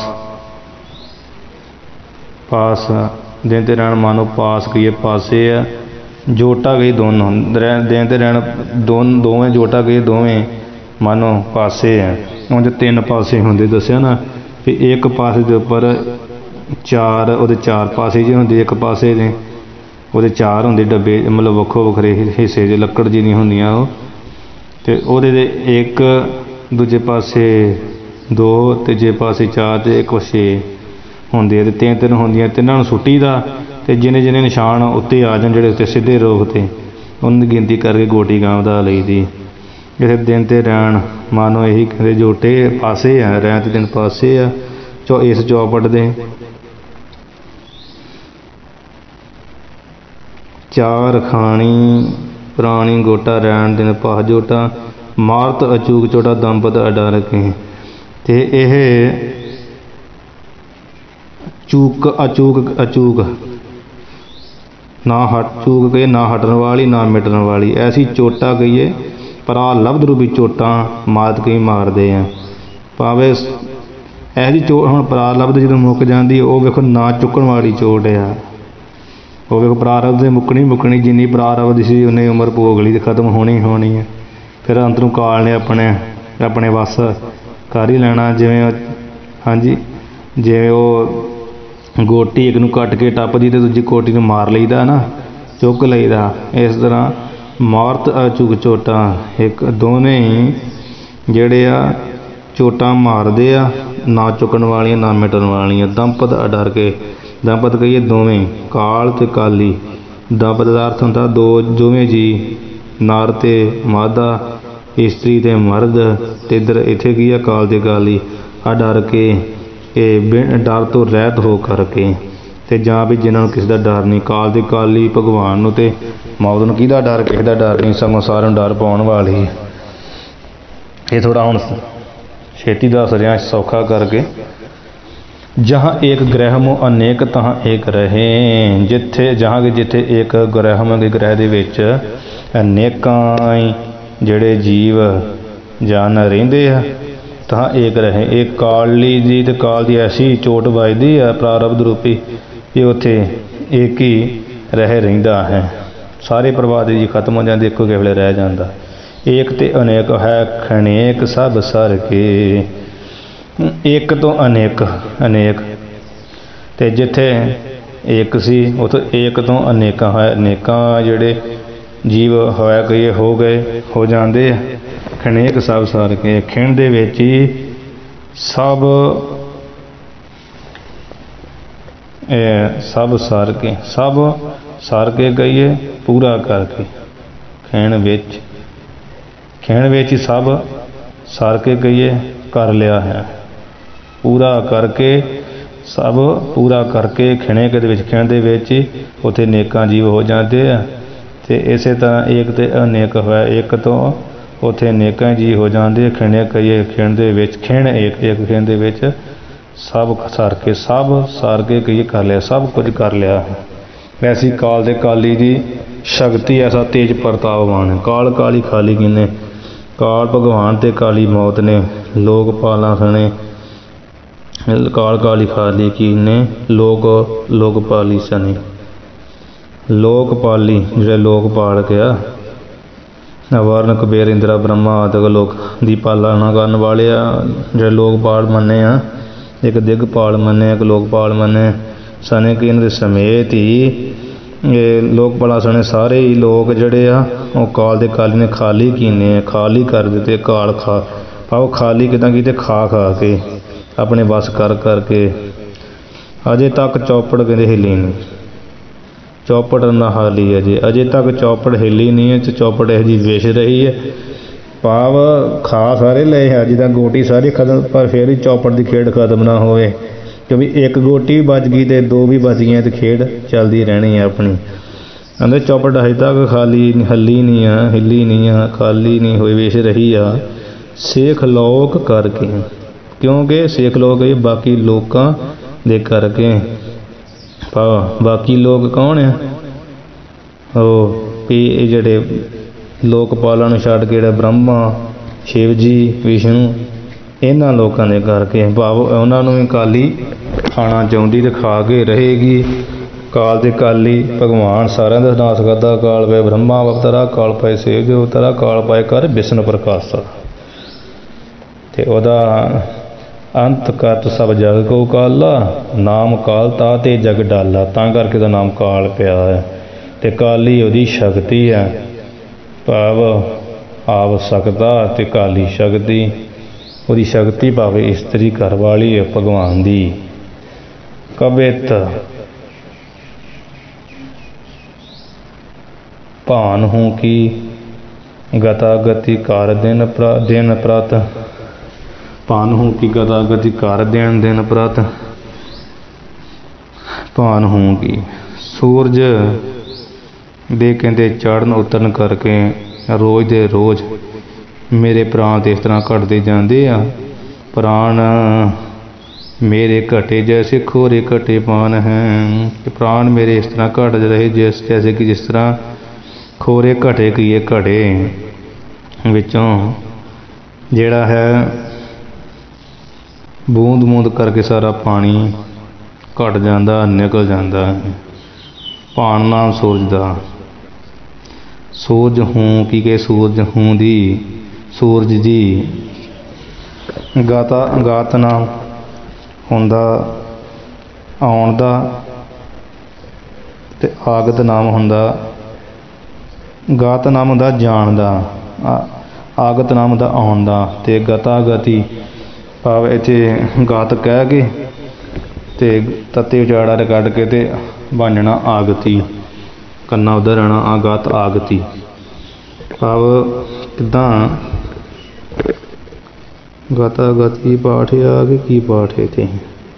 पास दिन ते रैन मानो पास कहिए पासे है, जोटा कही दोनों, दिन ते रैन दोवें जोटा कही दोवें मानो पासे है। उंज तीन पासे होंदे दस्या ना भी एक पासे के उपर चार वो चार पासे जी होंगे, एक पासे ने वो चार होंगे डब्बे, मतलब वक्खो वक्खरे हिस्से च लक्कड़ जी नहीं होंदियां वो, ते ओहदे एक दूजे पासे दो, तीजे पासे चार, ते एक छे होंदे, ते तीन तीन होंदियां। तिन्हां नूं सुट्टी दा, ते जिन्ने जिन्ने निशान उत्ते आ जाण जिहड़े उत्ते सीधे रोक ते उन्हां दी गिनती करके गोटी गांव दा लई दी। इत्थे दिन ते रैन मानो यही कहते जोटे पासे आ, रैन ते दिन पासे आ इस चौपट दे। चार खानी प्राणी गोटा, रैन दिन पास जोटा, मारत अचूक चोटा, दंपत अडर के। ते यह चूक अचूक अचूक ना हट, चूक कहिए ना हटन वाली ना मिटन वाली, ऐसी चोटा कहिए परा लब्ध रूपी चोटा मारत कई मारते हैं। भावे ऐसी चोट हुण प्रारब्ध जो मुक जाती, वो वेखो ना चुकन वाली चोट आ, वो वेखो प्रारब्ध से मुकनी मुकनी, जिन्नी प्रारब्ध सी उन्नी उम्र भोग ली, खत्म होनी होनी है। फिर अंदरों काल ने अपने अपने वस कर ही लेना। जिवें हाँ जी, जिवें वो गोटी एक नूं कट के टपदी ते दूजी गोटी नूं मार लईदा ना, चुक लईदा, इस तरह मारत अचूक चोटा, एक दोवें ही जिहड़े आ चोटा मारदे आ, ना चुकन वालियां ना मिटन वालियां। दंपत अडर के, दंपत कहिए दोवें, काल ते काली। दंपत का अर्थ हुंदा दो दोवें जी, नर ते मादा, इस्तरी ते मर्द। ते इधर इत्थे की है काल ते काली। अडर के डर तो रहत हो करके, ते जां भी जिन्हां नूं किसी दा डर नहीं, काल ते काली भगवान नूं ते मौत नूं किहदा डर, किसी दा डर नहीं, सगों सारिआं नूं डर पाउण वाली। ये थोड़ा हुण छेती दस रहा सौखा करके। जहाँ एक ग्रह मों अनेक तहाँ एक रहे, जिथे जहाँ कि जिथे एक ग्रह में ग्रह दे विच अनेकां जिहड़े जीव जान रहिंदे आ, तहाँ एक रहे। एक काली दी ते काल दी ऐसी चोट वजदी है प्रारब्ध रूपी कि उत्थे एक ही रह रहिंदा है। सारे प्रभात जी खत्म हो जाते, एको किस वेले रह जाता। एक ते अनेक है खनेक सब सर के, एक तो अनेक अनेक, ते जिथे एक सी उतो एक तो अनेकां है, अनेकां जिहड़े जीव होया कई हो गए हो जाते। खनेक सब सर के, खिण दे विच ही सब सब सर के, सब सर के कहिए पूरा करके, खिण विच सब सर के कहिए कर लिया है, पूरा करके सब पूरा करके खिणे के खिण दे विच उत्थे नेकां जीव हो जाते हैं। तो इस तरह एक तो अनेक होया, एक तो उत्थे अनेकां जीव हो जाते। खिणे कहिए खिण दे विच, खिण एक एक खिण दे विच सब सर के, सब सर के कहिए कर लिया, सब कुछ कर लिया है। वैसी काल ते काली दी शक्ति ऐसा तेज प्रतापवान है। काल काली खाली किन्ने, काल भगवान ते काली मौत ने, लोकपालां सने काल काली खाली किन्ने, लोकपाली सने। लोकपाली जिहड़े लोकपाल किया, वर्ण कुबेर इंद्रा ब्रह्मा आदि लोक दी पालना करन वाले आ, जिहड़े लोकपाल मन्ने आ, एक दिगपाल मन्ने, एक लोकपाल मन्ने सने कि इन्हां दे समेत ही लोकपालां सने सारे ही लोक जिहड़े आ वो काल ते काली ने खाली कीने, खाली कर दिते। काल खा पाओ खाली किदां कीते, खा खा के अपने बस कर करके। अजे तक चौपड़ कहते हिली नहीं, चौपड़ ना हाली अजे तक चौपड़ हिली नहीं है। चौपड़ यह जी विछ रही है, भाव खा सारे ले अजे तक गोटी सारी खत्म, पर फिर भी चौपड़ की खेड खत्म ना होए, क्योंकि एक गोटी बच गई तो दो भी बच गई, तो खेड चलती रहनी है अपनी। कहते चौपड़ अजे तक खाली हली नहीं आ, हिली नहीं आ, खाली नहीं हुई विछ रही आ, सेख लोक करके। क्योंकि सेख लोक ये बाकी लोकां दे करके। बाकी लोग कौन है, वो भी जिहड़े लोकपालां नूं छड्ड के जिहड़ा ब्रह्मा ਸ਼ਿਵ ਜੀ, ਵਿਸ਼ਨੂੰ, ਇਹਨਾਂ ਲੋਕਾਂ ਦੇ ਕਰਕੇ ਭਾਵ ਉਹਨਾਂ ਨੂੰ ਵੀ ਕਾਲੀ ਖਾਣਾ ਚਾਹੁੰਦੀ ਤੇ ਖਾ ਕੇ ਰਹੇਗੀ। ਕਾਲ ਤੇ ਕਾਲੀ ਭਗਵਾਨ ਸਾਰਿਆਂ ਦਾ ਨਾਸ ਕਰਦਾ। ਕਾਲ ਪੈ ਬ੍ਰਹਮਾ ਅਵਤਾਰਾ, ਕਾਲ ਪੈ ਸ਼ਿਵ ਜੀ ਅਵਤਾਰਾ, ਕਾਲ ਪਾਏ ਕਰ ਵਿਸ਼ਨ ਪ੍ਰਕਾਸ਼ਾ। ਤੇ ਉਹਦਾ ਅੰਤ ਕਰਤ ਸਭ ਜਗ ਕੋ ਕਾਲਾ, ਨਾਮ ਕਾਲ ਤਾ ਤੇ ਜਗ ਡਾਲਾ। ਤਾਂ ਕਰਕੇ ਉਹਦਾ ਨਾਮ ਕਾਲ ਪਿਆ ਹੈ। ਤੇ ਕਾਲੀ ਉਹਦੀ ਸ਼ਕਤੀ ਹੈ, ਭਾਵ ਆਪ ਸਕਦਾ ਤੇ ਕਾਲੀ ਸ਼ਕਤੀ। ਉਹਦੀ ਸ਼ਕਤੀ ਭਾਵੇਂ ਇਸਤਰੀ ਘਰ ਵਾਲੀ ਹੈ ਭਗਵਾਨ ਦੀ। ਕਬਿਤ ਭਾਨ ਹੂੰ ਕੀ ਗਤਾ ਗਤੀ ਕਰ ਦਿਨ ਪ੍ਰਤ, ਭਾਨ ਹੂੰ ਕੀ ਗਤਾ ਗਤੀ ਕਰ ਦਿਨ ਪ੍ਰਤ। ਭਾਨ ਹੂੰ ਕੀ ਸੂਰਜ ਦੇ ਕਹਿੰਦੇ ਚੜ੍ਹਨ ਉਤਰਨ ਕਰਕੇ ਰੋਜ਼ ਦੇ ਰੋਜ਼ ਮੇਰੇ ਪ੍ਰਾਣ ਤੇ ਇਸ ਤਰ੍ਹਾਂ ਘਟਦੇ ਜਾਂਦੇ ਆ। ਪ੍ਰਾਣ ਮੇਰੇ ਘਟੇ ਜੈਸੇ ਖੋਰੇ ਘਟੇ ਪਾਨ ਹੈ। ਕਿ ਪ੍ਰਾਣ ਮੇਰੇ ਇਸ ਤਰ੍ਹਾਂ ਘਟ ਰਹੇ ਜੈਸੇ ਕਿ ਜਿਸ ਤਰ੍ਹਾਂ ਖੋਰੇ ਘਟੇ ਕੀਏ ਘੜੇ ਵਿੱਚੋਂ ਜਿਹੜਾ ਹੈ ਬੂੰਦ ਬੂੰਦ ਕਰਕੇ ਸਾਰਾ ਪਾਣੀ ਘਟ ਜਾਂਦਾ, ਨਿਕਲ ਜਾਂਦਾ ਹੈ। ਭਾਣ ਨਾਮ ਸੂਰਜ ਦਾ। ਸੂਰਜ ਹੂੰ ਕੀ ਕੇ ਸੂਰਜ ਹੂੰ ਦੀ, ਸੂਰਜ ਜੀ। ਗਾਤ ਨਾਮ ਹੁੰਦਾ ਆਉਣ ਦਾ ਤੇ ਆਗਤ ਨਾਮ ਹੁੰਦਾ, ਗਾਤ ਨਾਮ ਹੁੰਦਾ ਜਾਣ ਦਾ, ਆਗਤ ਨਾਮ ਹੁੰਦਾ ਆਉਣ ਦਾ। ਤੇ ਗਤਾ ਗਤੀ ਭਾਵ ਇੱਥੇ ਗਾਤ ਕਹਿ ਕੇ ਤੇ ਤੱਤੇ ਉਚਾੜਾ ਕੱਢ ਕੇ ਤੇ ਬਣ ਜਾਣਾ ਆਗਤੀ, ਕੰਨਾ ਉੱਧਰ ਰਹਿਣਾ ਆਗਤ ਆਗਤੀ। ਭਾਵ ਕਿੱਦਾਂ ਗਤਾ ਗਤੀ ਪਾਠ ਆ ਕੇ ਕੀ ਪਾਠ ਇੱਥੇ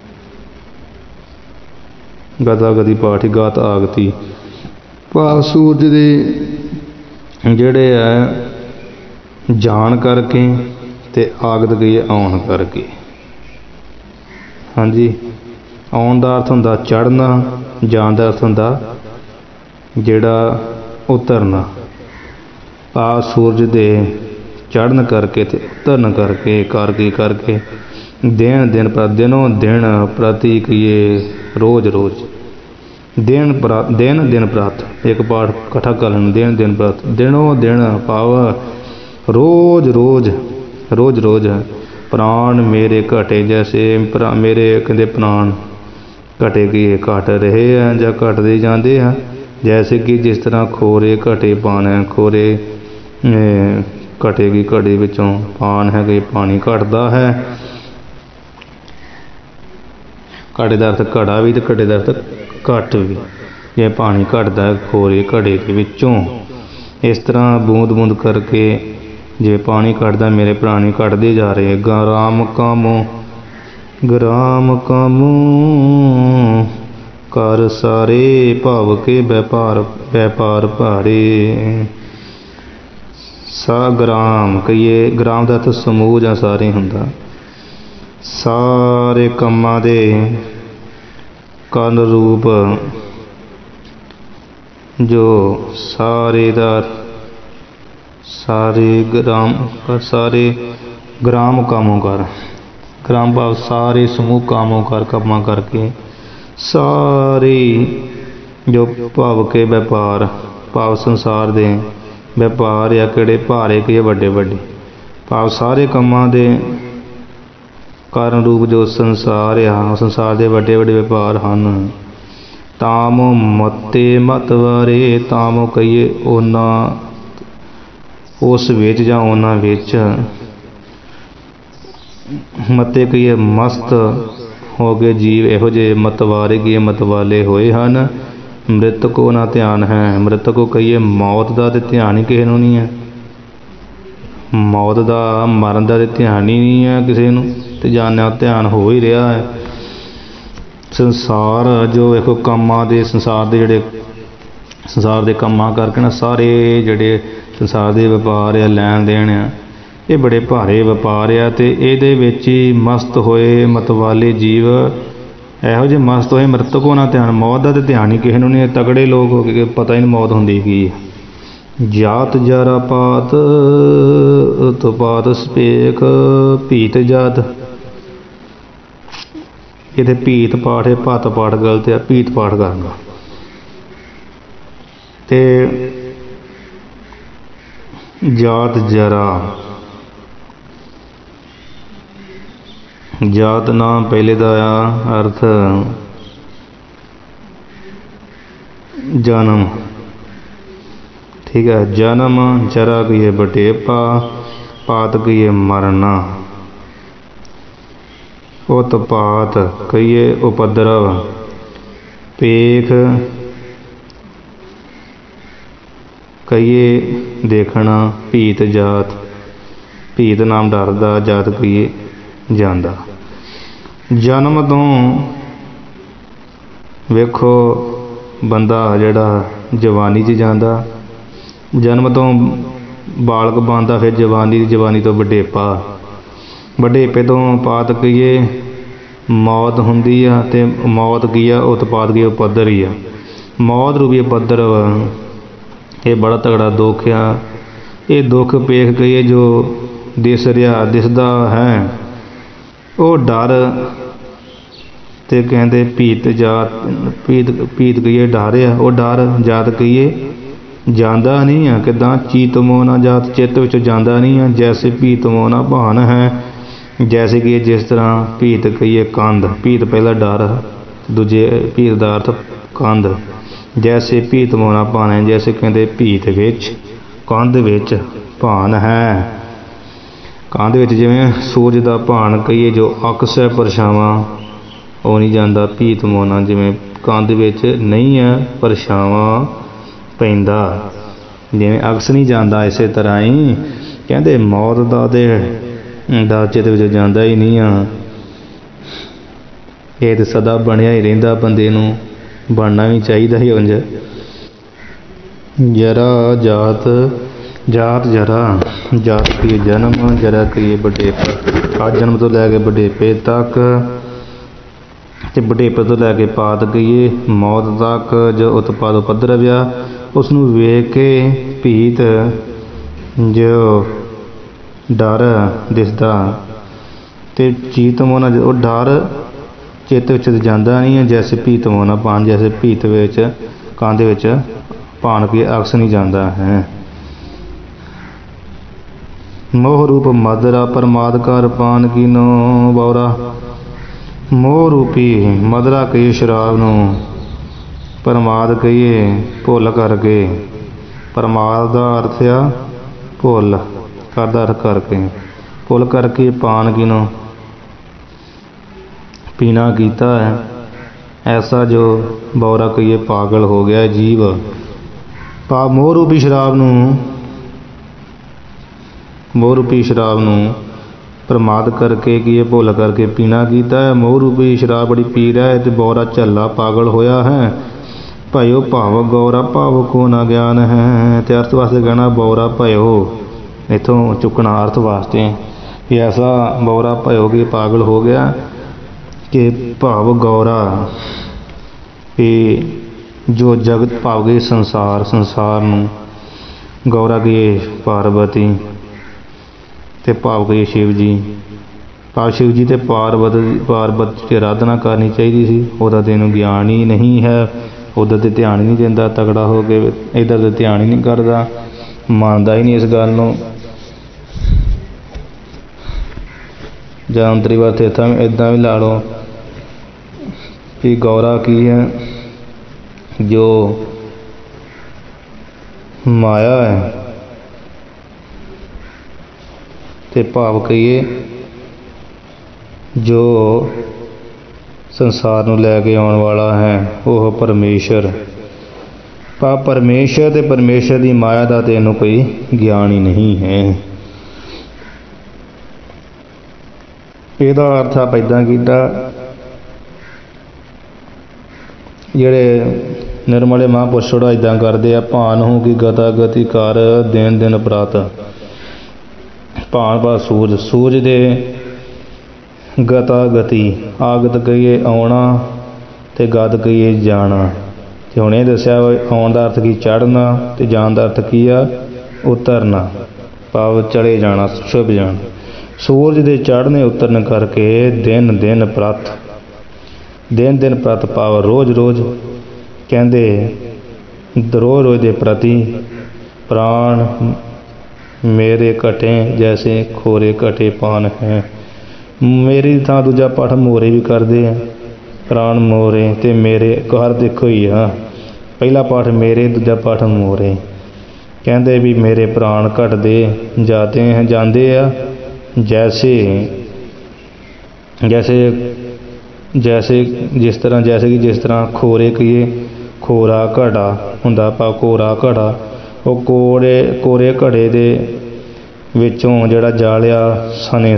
ਗਤਾ ਗਤੀ ਪਾਠ ਗਾਤ ਆਗਤੀ। ਭਾਵ ਸੂਰਜ ਦੇ ਜਿਹੜੇ ਹੈ ਜਾਣ ਕਰਕੇ ਤੇ ਆਗਤ ਗਈ ਆਉਣ ਕਰਕੇ। ਹਾਂਜੀ, ਆਉਣ ਦਾ ਅਰਥ ਹੁੰਦਾ ਚੜ੍ਹਨਾ, ਜਾਣ ਦਾ ਅਰਥ ਹੁੰਦਾ ਜਿਹੜਾ ਉਤਰਨਾ। ਭਾਵ ਸੂਰਜ ਦੇ ਚੜ੍ਹਨ ਕਰਕੇ ਤੇ ਉਤਰਨ ਕਰਕੇ ਦਿਨ ਪ੍ਰਤ, ਦਿਨੋਂ ਦਿਨ ਪ੍ਰਤੀ ਕੀਏ ਰੋਜ਼ ਰੋਜ਼। ਦਿਨ ਪ੍ਰਤ ਇੱਕ ਪਾਠ ਇਕੱਠਾ ਕਰ ਲੈਣ। ਦਿਨ ਪ੍ਰਤ, ਦਿਨੋਂ ਦਿਨ ਭਾਵ ਰੋਜ਼ ਰੋਜ਼ ਪ੍ਰਾਣ ਮੇਰੇ ਘਟੇ ਜੈਸੇ ਮੇਰੇ ਕਹਿੰਦੇ ਪ੍ਰਾਣ ਘਟੇ ਕੀਏ ਘਟ ਰਹੇ ਆ ਜਾਂ ਘਟਦੇ ਜਾਂਦੇ ਆ। ਜੈਸੇ ਕਿ ਜਿਸ ਤਰ੍ਹਾਂ ਖੋਰੇ ਘਟੇ ਪਾਣ ਹੈ, ਖੋਰੇ ਘਟੇਗੀ ਘੜੇ ਵਿੱਚੋਂ ਪਾਣ ਹੈ ਕਿ ਪਾਣੀ ਘਟਦਾ ਹੈ। ਘੜੇ ਦਾ ਅਰਥ ਘੜਾ ਵੀ ਤੇ ਘੜੇ ਦਾ ਅਰਥ ਘੱਟ ਵੀ। ਇਹ ਪਾਣੀ ਘਟਦਾ ਹੈ ਖੋਰੇ ਘੜੇ ਦੇ ਵਿੱਚੋਂ। ਇਸ ਤਰ੍ਹਾਂ ਬੂੰਦ ਬੂੰਦ ਕਰਕੇ ਜੇ ਪਾਣੀ ਘਟਦਾ ਮੇਰੇ ਪ੍ਰਾਣੀ ਘਟਦੇ ਜਾ ਰਹੇ। ਗ੍ਰਾਮ ਕਾਮੋ ਕਰ ਸਾਰੇ ਭਵ ਕੇ ਵੈਪਾਰ ਭਾਰੇ। ਗ੍ਰਾਮ ਕਹੀਏ, ਗ੍ਰਾਮ ਦਾ ਅਰਥ ਸਮੂਹ ਜਾਂ ਸਾਰੇ ਹੁੰਦਾ। ਸਾਰੇ ਕੰਮਾਂ ਦੇ ਕਰਨ ਰੂਪ ਜੋ ਸਾਰੇ ਦਾ ਸਾਰੇ ਗ੍ਰਾਮ ਕਾਮੋਂ ਕਰ। ਗ੍ਰਾਮ ਭਾਵ ਸਾਰੇ ਸਮੂਹ ਕਾਮੋਂ ਕਰ ਕੰਮਾਂ ਕਰਕੇ। ਸਾਰੇ ਜੋ ਭਵ ਕੇ ਵਪਾਰ ਭਾਵ ਸੰਸਾਰ ਦੇ ਵਪਾਰ ਆ ਕਿਹੜੇ ਭਾਰੇ ਕਿ ਵੱਡੇ ਭਾਵ ਸਾਰੇ ਕੰਮਾਂ ਦੇ ਕਾਰਨ ਰੂਪ ਜੋ ਸੰਸਾਰ ਆ, ਸੰਸਾਰ ਦੇ ਵੱਡੇ ਵਪਾਰ ਹਨ। ਤਾਮ ਮਤੇ ਮਤਵਾਰੇ, ਤਾਮ ਕਹੀਏ ਉਹਨਾਂ ਉਸ ਵਿੱਚ ਜਾਂ ਉਹਨਾਂ ਵਿੱਚ। ਮਤੇ ਕਹੀਏ ਮਸਤ ਹੋ ਗਏ ਜੀਵ, ਇਹੋ ਜਿਹੇ ਮਤਵਾਰੇ ਕੀ ਮਤਵਾਲੇ ਹੋਏ ਹਨ। ਮ੍ਰਿਤਕ ਕੋ ਨਾ ਧਿਆਨ ਹੈ, ਮ੍ਰਿਤਕ ਕੋ ਕਹੀਏ ਮੌਤ ਦਾ ਤੇ ਧਿਆਨ ਹੀ ਕਿਸੇ ਨੂੰ ਨਹੀਂ ਹੈ। ਮੌਤ ਦਾ ਮਰਨ ਦਾ ਤੇ ਧਿਆਨ ਹੀ ਨਹੀਂ ਹੈ ਕਿਸੇ ਨੂੰ, ਤੇ ਜਾਨਿਆ ਧਿਆਨ ਹੋ ਹੀ ਰਿਹਾ ਹੈ। ਸੰਸਾਰ ਜੋ ਵੇਖੋ ਕੰਮਾਂ ਦੇ ਸੰਸਾਰ ਦੇ ਕੰਮਾਂ ਕਰਕੇ ਨਾ ਸਾਰੇ ਜਿਹੜੇ ਸੰਸਾਰ ਦੇ ਵਪਾਰ ਆ ਲੈਣ ਦੇਣ ਆ ਇਹ ਬੜੇ ਭਾਰੇ ਵਪਾਰ ਆ। ਤੇ ਇਹਦੇ ਵਿੱਚ ਹੀ ਮਸਤ ਹੋਏ ਮਤਵਾਲੇ ਜੀਵ ਇਹੋ ਜਿਹੇ ਮਸਤ ਹੋਏ। ਮ੍ਰਿਤਕ ਕੋ ਨਾ ਧਿਆਨ, ਮੌਤ ਦਾ ਤੇ ਧਿਆਨ ਹੀ ਕਿਸੇ ਨੂੰ ਨਹੀਂ। ਤਗੜੇ ਲੋਕ ਹੋ ਕੇ ਪਤਾ ਹੀ ਨਹੀਂ ਮੌਤ ਹੁੰਦੀ ਕੀ। ਜਾਤ ਜਰਾ ਪਾਤ ਉਤਪਾਤ ਸਪੇਖ ਭੀਤ ਜਾਤ। ਇੱਥੇ ਭੀਤ ਪਾਠ ਹੈ, ਭੱਤ ਪਾਠ ਗਲਤ ਹੈ, ਭੀਤ ਪਾਠ ਕਰਨਾ। ਤੇ ਜਾਤ ਜਰਾ, ਜਾਤ ਨਾਮ ਪਹਿਲੇ ਦਾ ਆ ਅਰਥ ਜਨਮ, ठीक है। जन्म, जरा कहिए बटेपा, पात कहिए मरना, उत्पात कहिए उपद्रव, पेख कहिए देखना, भीत जात, भीत नाम डरदा, जात कहिए जांदा। जन्म तो वेखो बंदा जिहड़ा जवानी च जांदा, जन्म तो बालक बनता, फिर जवानी, जवानी तो वडेपा, वडेपे तो पात कहिए मौत हुंदी आ, ते मौत की आ उत्पात की उपद्र ही आ। मौत रूपी उपद्र ये बड़ा तगड़ा दुख आ। ये दुख पेख कहिए जो दिस रहा दिसदा है, वो डर ते कहते भीत जात, भीत भीत कहिए डर आ, वो डर जात कहिए ਜਾਂਦਾ नहीं है। किदा चीत मोना जात, चित्त विच जाता नहीं है। जैसे भीत मोना भान है, जैसे कि जिस तरह भीत कहिए कंध, भीत पहला डर, दूजे भीत का अर्थ कंध। जैसे भीत मोना भान है, जैसे कहते भीत विच कंध विच भान है। कंध विच जिवें सूरज का भान कहिए जो अक्स है परछावां, वो नहीं जाता। भीत मोना जिवें कंध विच नहीं है परछावां पैंदा, जिवें अक्स नहीं जाता, इस तरह ही कहते मौत का तो डर चित विच जाता ही नहीं आ। ये तो सदा बनया ही रहिंदा, बंदे नूं बनना भी चाहिए ही। उंज जरा जात, जात जरा, जात की जन्म, जरा की वडेपा, आ जन्म तो लैके वडेपे तक, ते वडेपे तो लैके पात कहिए मौत तक जो उत्पात उपद्रव आ, उसनूं वेख के भीत जो डर दिसदा, ते चीत मोना वो डर चित्त विच जांदा नहीं है। जैसे भीत मोना भान, जैसे भीत विच कंध विच भान के अक्स नहीं जाता है। मोह रूप मदरा प्रमाद कर पान कीनो बौरा, मोह रूपी मदरा कहिए शराब नूं, प्रमाद कहिए भुल करके। प्रमाद का अर्थ आ भुल, करदा अर्थ करके, भुल करके पान कीनो पीना कीता है। ऐसा जो बौरा कहिए पागल हो गया जीव, मोह रूपी शराब नूं, मोह रूपी शराब नूं प्रमाद करके की भुल करके पीना कीता है। मोह रूपी शराब बड़ी पी रहा है, तो बौरा झल्ला पागल होया है। भयो भाव गौरा भाव को ना ज्ञान है, तो अर्थ वास्ते कहना बौरा भयो, इथों चुकना अर्थ वास्ते कि ऐसा बौरा भयो कि पागल हो गया कि भाव गौरा कि जो जगत भाव गई संसार, संसार नूं गौरा गई पार्वती, ते भाव गई शिव जी। भाव शिव जी ते पार्वती की आराधना करनी चाहिए सी, उहदा तैनूं ज्ञान ही नहीं है, उधर तो ध्यान ही नहीं देता, तगड़ा हो के इधर तो ध्यान ही नहीं करता, मानता ही नहीं इस गल नूं। जां अंतरी वास्ते इदां भी ला लो कि गौरा की है जो माया है, ते भाव कहिए जो संसार नूं लैके आउण वाला है, वह परमेश्वर। पर परमेश्वर ते परमेश्वर की माया का तैनूं कोई ज्ञान ही नहीं है। ਇਹਦਾ अर्थ आप इदां कीता, ਜਿਹੜੇ निर्मले महापुरुष थोड़ा इदां करते हैं, भान हो कि गता गति कर दिन दिन प्रात। भान भाव सूरज, सूरज दे गता गति, आगत कहिए आउणा ते गत कहिए जाना। ਤੇ ਹੁਣ ਇਹ ਦੱਸਿਆ ਆਉਣ ਦਾ ਅਰਥ ਕੀ ਚੜ੍ਹਨਾ, ਤੇ ਜਾਣ ਦਾ ਅਰਥ ਕੀ ਆ ਉਤਰਨਾ, ਭਾਵ ਚਲੇ ਜਾਣਾ, ਛੁਪ ਜਾਣਾ। ਸੂਰਜ ਦੇ ਚੜ੍ਹਨੇ ਉਤਰਨ ਕਰਕੇ ਦਿਨ ਦਿਨ ਪ੍ਰਤ ਭਾਵ ਰੋਜ਼ ਰੋਜ਼, ਕਹਿੰਦੇ ਰੋਜ਼ ਰੋਜ਼ ਦੇ ਪ੍ਰਤੀ ਪ੍ਰਾਣ ਮੇਰੇ ਘਟੇ ਜੈਸੇ ਖੋਰੇ ਘਟੇ ਪਾਨ ਹੈ। ਮੇਰੀ ਥਾਂ ਦੂਜਾ ਪਾਠ ਮੋਰੇ ਵੀ ਕਰਦੇ ਆ, ਪ੍ਰਾਣ ਮੋਰੇ ਤੇ ਮੇਰੇ ਘਰ ਦੇਖੋ ਹੀ ਆ। ਪਹਿਲਾ ਪਾਠ ਮੇਰੇ, ਦੂਜਾ ਪਾਠ ਮੋਰੇ। ਕਹਿੰਦੇ ਵੀ ਮੇਰੇ ਪ੍ਰਾਣ ਘਟਦੇ ਜਾਂਦੇ ਆ ਜਿਸ ਤਰ੍ਹਾਂ ਖੋਰੇ ਕਹੀਏ, ਖੋਰਾ ਘੜਾ ਹੁੰਦਾ, ਭਾਵ ਕੋਰਾ ਘੜਾ, ਉਹ ਕੋਰੇ ਘੜੇ ਦੇ ਵਿੱਚੋਂ ਜਿਹੜਾ ਜਾਲਿਆ ਸਨੇ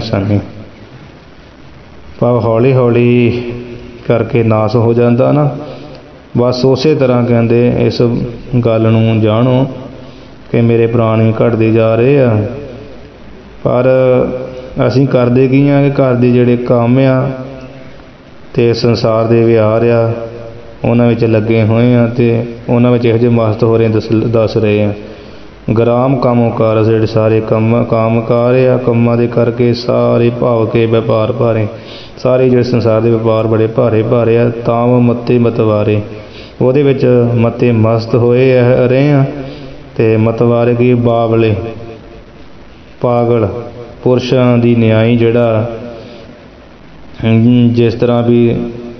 ਭਾਵ ਹੌਲੀ ਹੌਲੀ ਕਰਕੇ ਨਾਸ ਹੋ ਜਾਂਦਾ ਨਾ। ਬਸ ਉਸੇ ਤਰ੍ਹਾਂ ਕਹਿੰਦੇ ਇਸ ਗੱਲ ਨੂੰ ਜਾਣੋ ਕਿ ਮੇਰੇ ਪ੍ਰਾਣ ਹੀ ਘਟਦੇ ਜਾ ਰਹੇ ਆ। ਪਰ ਅਸੀਂ ਕਰਦੇ ਕੀ ਆ ਕਿ ਘਰ ਦੇ ਜਿਹੜੇ ਕੰਮ ਆ ਅਤੇ ਸੰਸਾਰ ਦੇ ਵਿਹਾਰ ਆ, ਉਹਨਾਂ ਵਿੱਚ ਲੱਗੇ ਹੋਏ ਆ ਅਤੇ ਉਹਨਾਂ ਵਿੱਚ ਇਹੋ ਜਿਹੇ ਮਸਤ ਹੋ ਰਹੇ ਦੱਸ ਰਹੇ ਆ। ਗ੍ਰਾਮ ਕੰਮਕਾਰ ਜਿਹੜੇ ਸਾਰੇ ਕੰਮਕਾਰ ਆ, ਕੰਮਾਂ ਦੇ ਕਰਕੇ ਸਾਰੇ ਭਾਵ ਕੇ ਵਪਾਰ ਭਾਰੇ, ਸਾਰੇ ਜਿਹੜੇ ਸੰਸਾਰ ਦੇ ਵਪਾਰ ਬੜੇ ਭਾਰੇ ਆ। ਤਾਮ ਮੱਤੇ ਮਤਵਾਰੇ, ਉਹਦੇ ਵਿੱਚ ਮੱਤੇ ਮਸਤ ਹੋਏ ਰਹੇ ਆ, ਅਤੇ ਮਤਵਾਰੇ ਕੀ ਬਾਬਲੇ ਪਾਗਲ ਪੁਰਸ਼ਾਂ ਦੀ ਨਿਆਈ, ਜਿਹੜਾ ਜਿਸ ਤਰ੍ਹਾਂ ਵੀ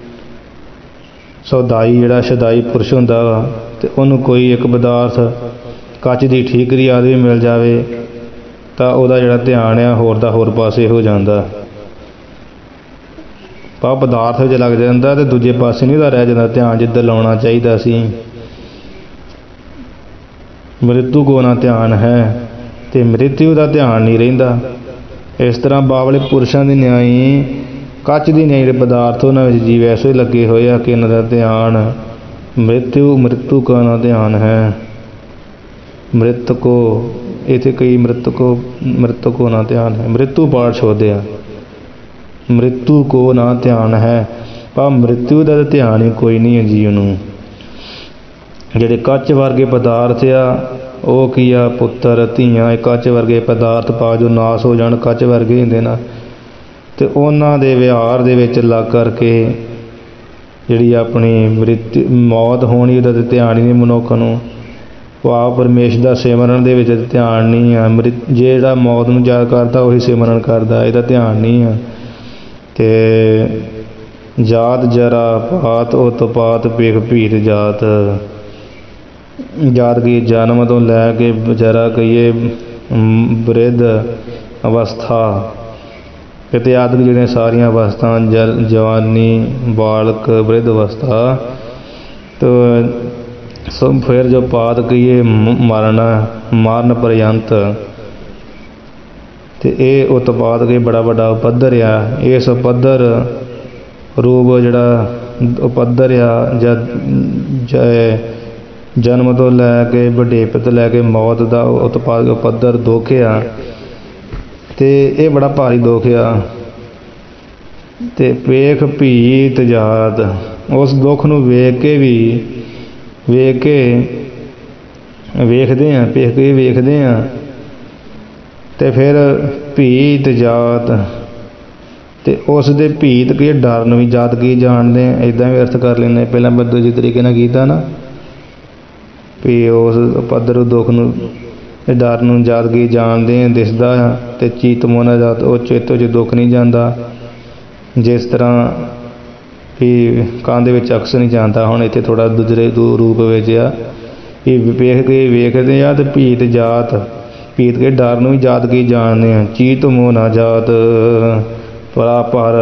ਸ਼ਦਾਈ ਪੁਰਸ਼ ਹੁੰਦਾ ਵਾ, ਅਤੇ ਉਹਨੂੰ ਕੋਈ ਇੱਕ ਪਦਾਰਥ ਕੱਚ ਦੀ ਠੀਕਰੀ ਆਦਿ ਵੀ ਮਿਲ ਜਾਵੇ ਤਾਂ ਉਹਦਾ ਜਿਹੜਾ ਧਿਆਨ ਆ ਹੋਰ ਦਾ ਹੋਰ ਪਾਸੇ ਹੋ ਜਾਂਦਾ, ਭਾਵ ਪਦਾਰਥ ਵਿੱਚ ਲੱਗ ਜਾਂਦਾ ਅਤੇ ਦੂਜੇ ਪਾਸੇ ਨਹੀਂ ਉਹਦਾ ਰਹਿ ਜਾਂਦਾ ਧਿਆਨ ਜਿੱਧਰ ਲਾਉਣਾ ਚਾਹੀਦਾ ਸੀ। ਮ੍ਰਿਤੂ ਕੋ ਨਾ ਧਿਆਨ ਹੈ, ਅਤੇ ਮ੍ਰਿਤਿੂ ਦਾ ਧਿਆਨ ਨਹੀਂ ਰਹਿੰਦਾ। ਇਸ ਤਰ੍ਹਾਂ ਬਾਬਲੇ ਪੁਰਸ਼ਾਂ ਦੀ ਨਿਆਈ, ਕੱਚ ਦੀ ਨਿਆਈ ਦੇ ਪਦਾਰਥ ਉਹਨਾਂ ਵਿੱਚ ਜੀਵ ਐਸੇ ਲੱਗੇ ਹੋਏ ਆ ਕਿ ਇਹਨਾਂ ਦਾ ਧਿਆਨ ਮ੍ਰਿਤੂ ਕਾ ਨਾ ਧਿਆਨ ਹੈ। ਮ੍ਰਿਤਕੋ ਇੱਥੇ ਕਈ ਮ੍ਰਿਤਕੋ ਨਾ ਧਿਆਨ ਹੈ, ਮ੍ਰਿਤੂ ਪਾਠ ਛੋਦਿਆ, ਮ੍ਰਿਤੂ ਕੋ ਨਾ ਧਿਆਨ ਹੈ, ਪਰ ਮ੍ਰਿਤੂ ਦਾ ਤਾਂ ਧਿਆਨ ਹੀ ਕੋਈ ਨਹੀਂ ਹੈ ਜੀਵ ਨੂੰ। ਜਿਹੜੇ ਕੱਚ ਵਰਗੇ ਪਦਾਰਥ ਆ ਉਹ ਕੀ ਆ, ਪੁੱਤਰ ਧੀਆਂ, ਇਹ ਕੱਚ ਵਰਗੇ ਪਦਾਰਥ ਪਾ ਜੋ ਨਾਸ ਹੋ ਜਾਣ, ਕੱਚ ਵਰਗੇ ਹੁੰਦੇ ਨਾ, ਅਤੇ ਉਹਨਾਂ ਦੇ ਵਿਹਾਰ ਦੇ ਵਿੱਚ ਲੱਗ ਕਰਕੇ ਜਿਹੜੀ ਆਪਣੀ ਮੌਤ ਹੋਣੀ, ਉਹਦਾ ਤਾਂ ਧਿਆਨ ਹੀ ਨਹੀਂ ਮਨੁੱਖ ਨੂੰ। ਭਾਵ ਪਰਮੇਸ਼ਰ ਦਾ ਸਿਮਰਨ ਦੇ ਵਿੱਚ ਧਿਆਨ ਨਹੀਂ ਆ। ਜਿਹੜਾ ਮੌਤ ਨੂੰ ਯਾਦ ਕਰਦਾ ਉਹੀ ਸਿਮਰਨ ਕਰਦਾ, ਇਹਦਾ ਧਿਆਨ ਨਹੀਂ ਆ। ਅਤੇ ਜਾਤ ਜਰਾ ਪਾਤ ਉਤਪਾਤ ਪਿਖ ਭੀਤ ਜਾਤ ਕੀ ਜਨਮ ਤੋਂ ਲੈ ਕੇ ਜਰਾ ਕਹੀਏ ਬ੍ਰਿਧ ਅਵਸਥਾ, ਕਿਤੇ ਆਦਿਕ ਜਿਹੜੀਆਂ ਸਾਰੀਆਂ ਅਵਸਥਾ, ਜਵਾਨੀ, ਬਾਲਕ, ਬ੍ਰਿਧ ਅਵਸਥਾ, ਤਾਂ ਸਭ ਫਿਰ ਜੋ ਪਾਤ ਕਹੀਏ ਮਾਰਨ ਪਰਯੰਤ, ਅਤੇ ਇਹ ਉਤਪਾਦ ਕੇ ਬੜਾ ਵੱਡਾ ਉਪੱਧਰ ਆ। ਇਸ ਉਪੱਧਰ ਰੂਪ ਜਿਹੜਾ ਉਪੱਧਰ ਆ ਜਨਮ ਤੋਂ ਲੈ ਕੇ ਵਡੇਪੇ ਤੋਂ ਲੈ ਕੇ ਮੌਤ ਦਾ ਉਪੱਧਰ ਦੁੱਖ ਆ, ਅਤੇ ਇਹ ਬੜਾ ਭਾਰੀ ਦੁੱਖ ਆ। ਅਤੇ ਪੇਖ ਭੀਤ ਜਾਤ, ਉਸ ਦੁੱਖ ਨੂੰ ਵੇਖਦੇ ਹਾਂ ਅਤੇ ਫਿਰ ਭੀਤ ਜਾਤ, ਅਤੇ ਉਸ ਦੇ ਭੀਤ ਕੀ ਡਰ ਨੂੰ ਵੀ ਜਾਤ ਕੀ ਜਾਣਦੇ ਹਾਂ, ਇੱਦਾਂ ਵੀ ਅਰਥ ਕਰ ਲੈਂਦੇ। ਪਹਿਲਾਂ ਮੈਂ ਦੂਜੇ ਤਰੀਕੇ ਨਾਲ ਕੀਤਾ ਨਾ, ਵੀ ਉਸ ਪੱਧਰ ਦੁੱਖ ਨੂੰ ਡਰ ਨੂੰ ਜਾਤ ਕੀ ਜਾਣਦੇ ਦਿਸਦਾ ਆ, ਅਤੇ ਚੀਤ ਮੋਨਾ ਜਾਤ, ਉਹ ਚਿੱਤ ਵਿੱਚ ਦੁੱਖ ਨਹੀਂ ਜਾਂਦਾ। ਜਿਸ ਤਰ੍ਹਾਂ ਵੀ ਕੰਨ ਦੇ ਵਿੱਚ ਅਕਸ ਨਹੀਂ ਜਾਂਦਾ, ਹੁਣ ਇੱਥੇ ਥੋੜ੍ਹਾ ਦੂਜੇ ਰੂਪ ਵਿੱਚ ਆ ਵੀ ਵੇਖ ਕੇ ਵੇਖਦੇ ਆ, ਅਤੇ ਭੀਤ ਜਾਤ, ਭੀਤ ਕੇ ਡਰ ਨੂੰ ਵੀ ਜਾਤ ਕੀ ਜਾਣਦੇ ਆ। ਚੀਤ ਮੋਹ ਨਾ ਜਾਤ ਪਰ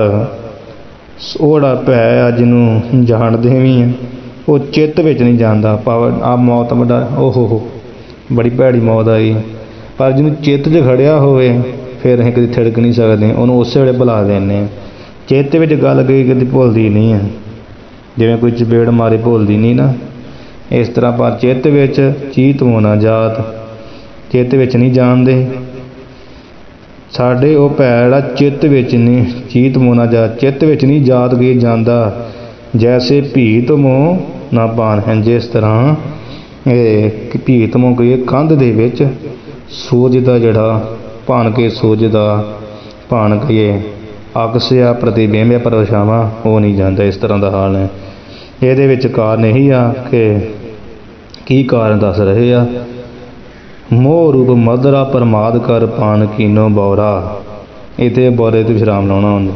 ਉਹ ਜਿਹੜਾ ਭੈ ਆ ਜਿਹਨੂੰ ਜਾਣਦੇ ਵੀ ਆ, ਉਹ ਚਿੱਤ ਵਿੱਚ ਨਹੀਂ ਜਾਂਦਾ। ਭਾਵ ਆ ਮੌਤ ਵੱਡਾ ਓਹੋ ਬੜੀ ਭੈੜੀ ਮੌਤ ਆਈ, ਪਰ ਜਿਹਨੂੰ ਚਿੱਤ 'ਚ ਖੜਿਆ ਹੋਵੇ ਫਿਰ ਅਸੀਂ ਕਦੇ ਥਿੜਕ ਨਹੀਂ ਸਕਦੇ, ਉਹਨੂੰ ਉਸੇ ਵੇਲੇ ਭੁਲਾ ਦਿੰਦੇ ਹਾਂ। ਚਿੱਤ ਵਿੱਚ ਗੱਲ ਕਈ ਕਦੇ ਭੁੱਲਦੀ ਨਹੀਂ ਹੈ, ਜਿਵੇਂ ਕੋਈ ਚਪੇੜ ਮਾਰੇ ਭੁੱਲਦੀ ਨਹੀਂ ਨਾ, ਇਸ ਤਰ੍ਹਾਂ ਪਰ ਚਿੱਤ ਵਿੱਚ ਚੀਤ ਹੋਣਾ ਜਾਤ, ਚਿੱਤ ਵਿੱਚ ਨਹੀਂ ਜਾਣਦੇ। ਸਾਡੇ ਉਹ ਭੈੜਾ ਚਿੱਤ ਵਿੱਚ ਨਹੀਂ, ਚੀਤ ਮੋਨਾ ਜਾਤ, ਚਿੱਤ ਵਿੱਚ ਨਹੀਂ ਜਾਤ ਕੇ ਜਾਂਦਾ। ਜੈਸੇ ਭੀਤ ਮੋਹ ਨਾ ਭਾਨ ਹੈ। ਜਿਸ ਤਰ੍ਹਾਂ ਇਹ ਭੀਤਮੋਂ ਕਹੀਏ ਕੰਧ ਦੇ ਵਿੱਚ ਸੂਰਜ ਦਾ ਜਿਹੜਾ ਭਨ ਕੇ ਸੂਰਜ ਦਾ ਭਾਨ ਕਹੀਏ ਅਕਸਿਆ ਪ੍ਰਤੀਬਿੰਬ ਪਰਛਾਵਾਂ ਉਹ ਨਹੀਂ ਜਾਂਦਾ। ਇਸ ਤਰ੍ਹਾਂ ਦਾ ਹਾਲ ਹੈ। ਇਹਦੇ ਵਿੱਚ ਕਾਰਨ ਇਹੀ ਆ ਕਿ ਕੀ ਕਾਰਨ ਦੱਸ ਰਹੇ ਆ, ਮੋਹ ਰੂਪ ਮਧਰਾ ਪ੍ਰਮਾਦ ਕਰ ਪਾਨ ਕੀਨੋ ਬੌਰਾ। ਇੱਥੇ ਬੌਰੇ ਤੇ ਵਿਸ਼ਰਾਮ ਲਾਉਣਾ ਉਹਨੇ।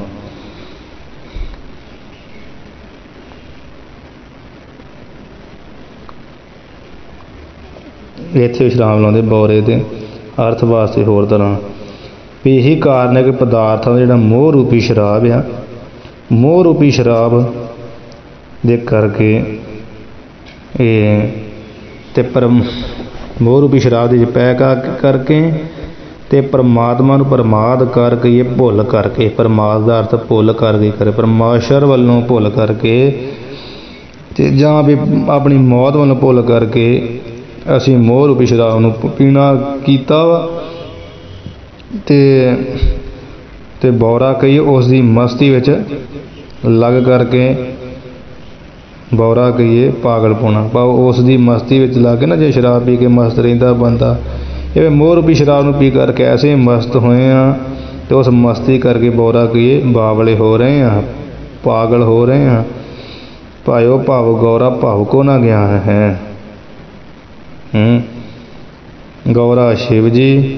ਇੱਥੇ ਵਿਸ਼ਰਾਮ ਲਾਉਂਦੇ ਬੌਰੇ ਦੇ ਅਰਥ ਵਾਸਤੇ ਹੋਰ ਤਰ੍ਹਾਂ ਵੀ ਇਹੀ ਕਾਰਨ ਹੈ ਕਿ ਪਦਾਰਥਾਂ ਦਾ ਜਿਹੜਾ ਮੋਹ ਰੂਪੀ ਸ਼ਰਾਬ ਆ, ਮੋਹ ਰੂਪੀ ਸ਼ਰਾਬ ਦੇ ਕਰਕੇ ਇਹ ਤੇ ਮੋਹ ਰੂਪੀ ਸ਼ਰਾਬ ਦੇ ਪੈ ਕਰਕੇ ਤੇ ਪਰਮਾਤਮਾ ਨੂੰ ਪ੍ਰਮਾਦ ਕਰਕੇ ਇਹ ਭੁੱਲ ਕਰਕੇ, ਪਰਮਾਦ ਦਾ ਅਰਥ ਭੁੱਲ ਕਰਕੇ ਕਰੇ, ਪਰਮਾਸ਼ਰ ਵੱਲੋਂ ਭੁੱਲ ਕਰਕੇ ਤੇ ਜਾਂ ਵੀ ਆਪਣੀ ਮੌਤ ਵੱਲੋਂ ਭੁੱਲ ਕਰਕੇ ਅਸੀਂ ਮੋਹ ਰੂਪੀ ਸ਼ਰਾਬ ਨੂੰ ਪੀਣਾ ਕੀਤਾ ਵਾ ਤੇ ਬੌਰਾ ਕਹੀਏ ਉਸ ਦੀ ਮਸਤੀ ਵਿੱਚ ਲੱਗ ਕਰਕੇ, ਬੌਰਾ ਕਹੀਏ ਪਾਗਲ ਪਾਉਣਾ ਭਾਵ ਉਸ ਦੀ ਮਸਤੀ ਵਿੱਚ ਲੱਗ ਕੇ ਨਾ, ਜੇ ਸ਼ਰਾਬ ਪੀ ਕੇ ਮਸਤ ਰਹਿੰਦਾ ਬੰਦਾ, ਇਹ ਮੋਹ ਰੂਪੀ ਸ਼ਰਾਬ ਨੂੰ ਪੀ ਕਰਕੇ ਐਸੇ ਮਸਤ ਹੋਏ ਆ ਤੇ ਉਸ ਮਸਤੀ ਕਰਕੇ ਬੌਰਾ ਕਹੀਏ ਬਾਵਲੇ ਹੋ ਰਹੇ ਆ, ਪਾਗਲ ਹੋ ਰਹੇ ਆ। ਭਾਇਓ ਭਾਵ ਗੌਰਾ ਭਾਵ ਕੋ ਨਾ ਗਿਆਨ ਹੈ। ਗੌਰਾ ਸ਼ਿਵ ਜੀ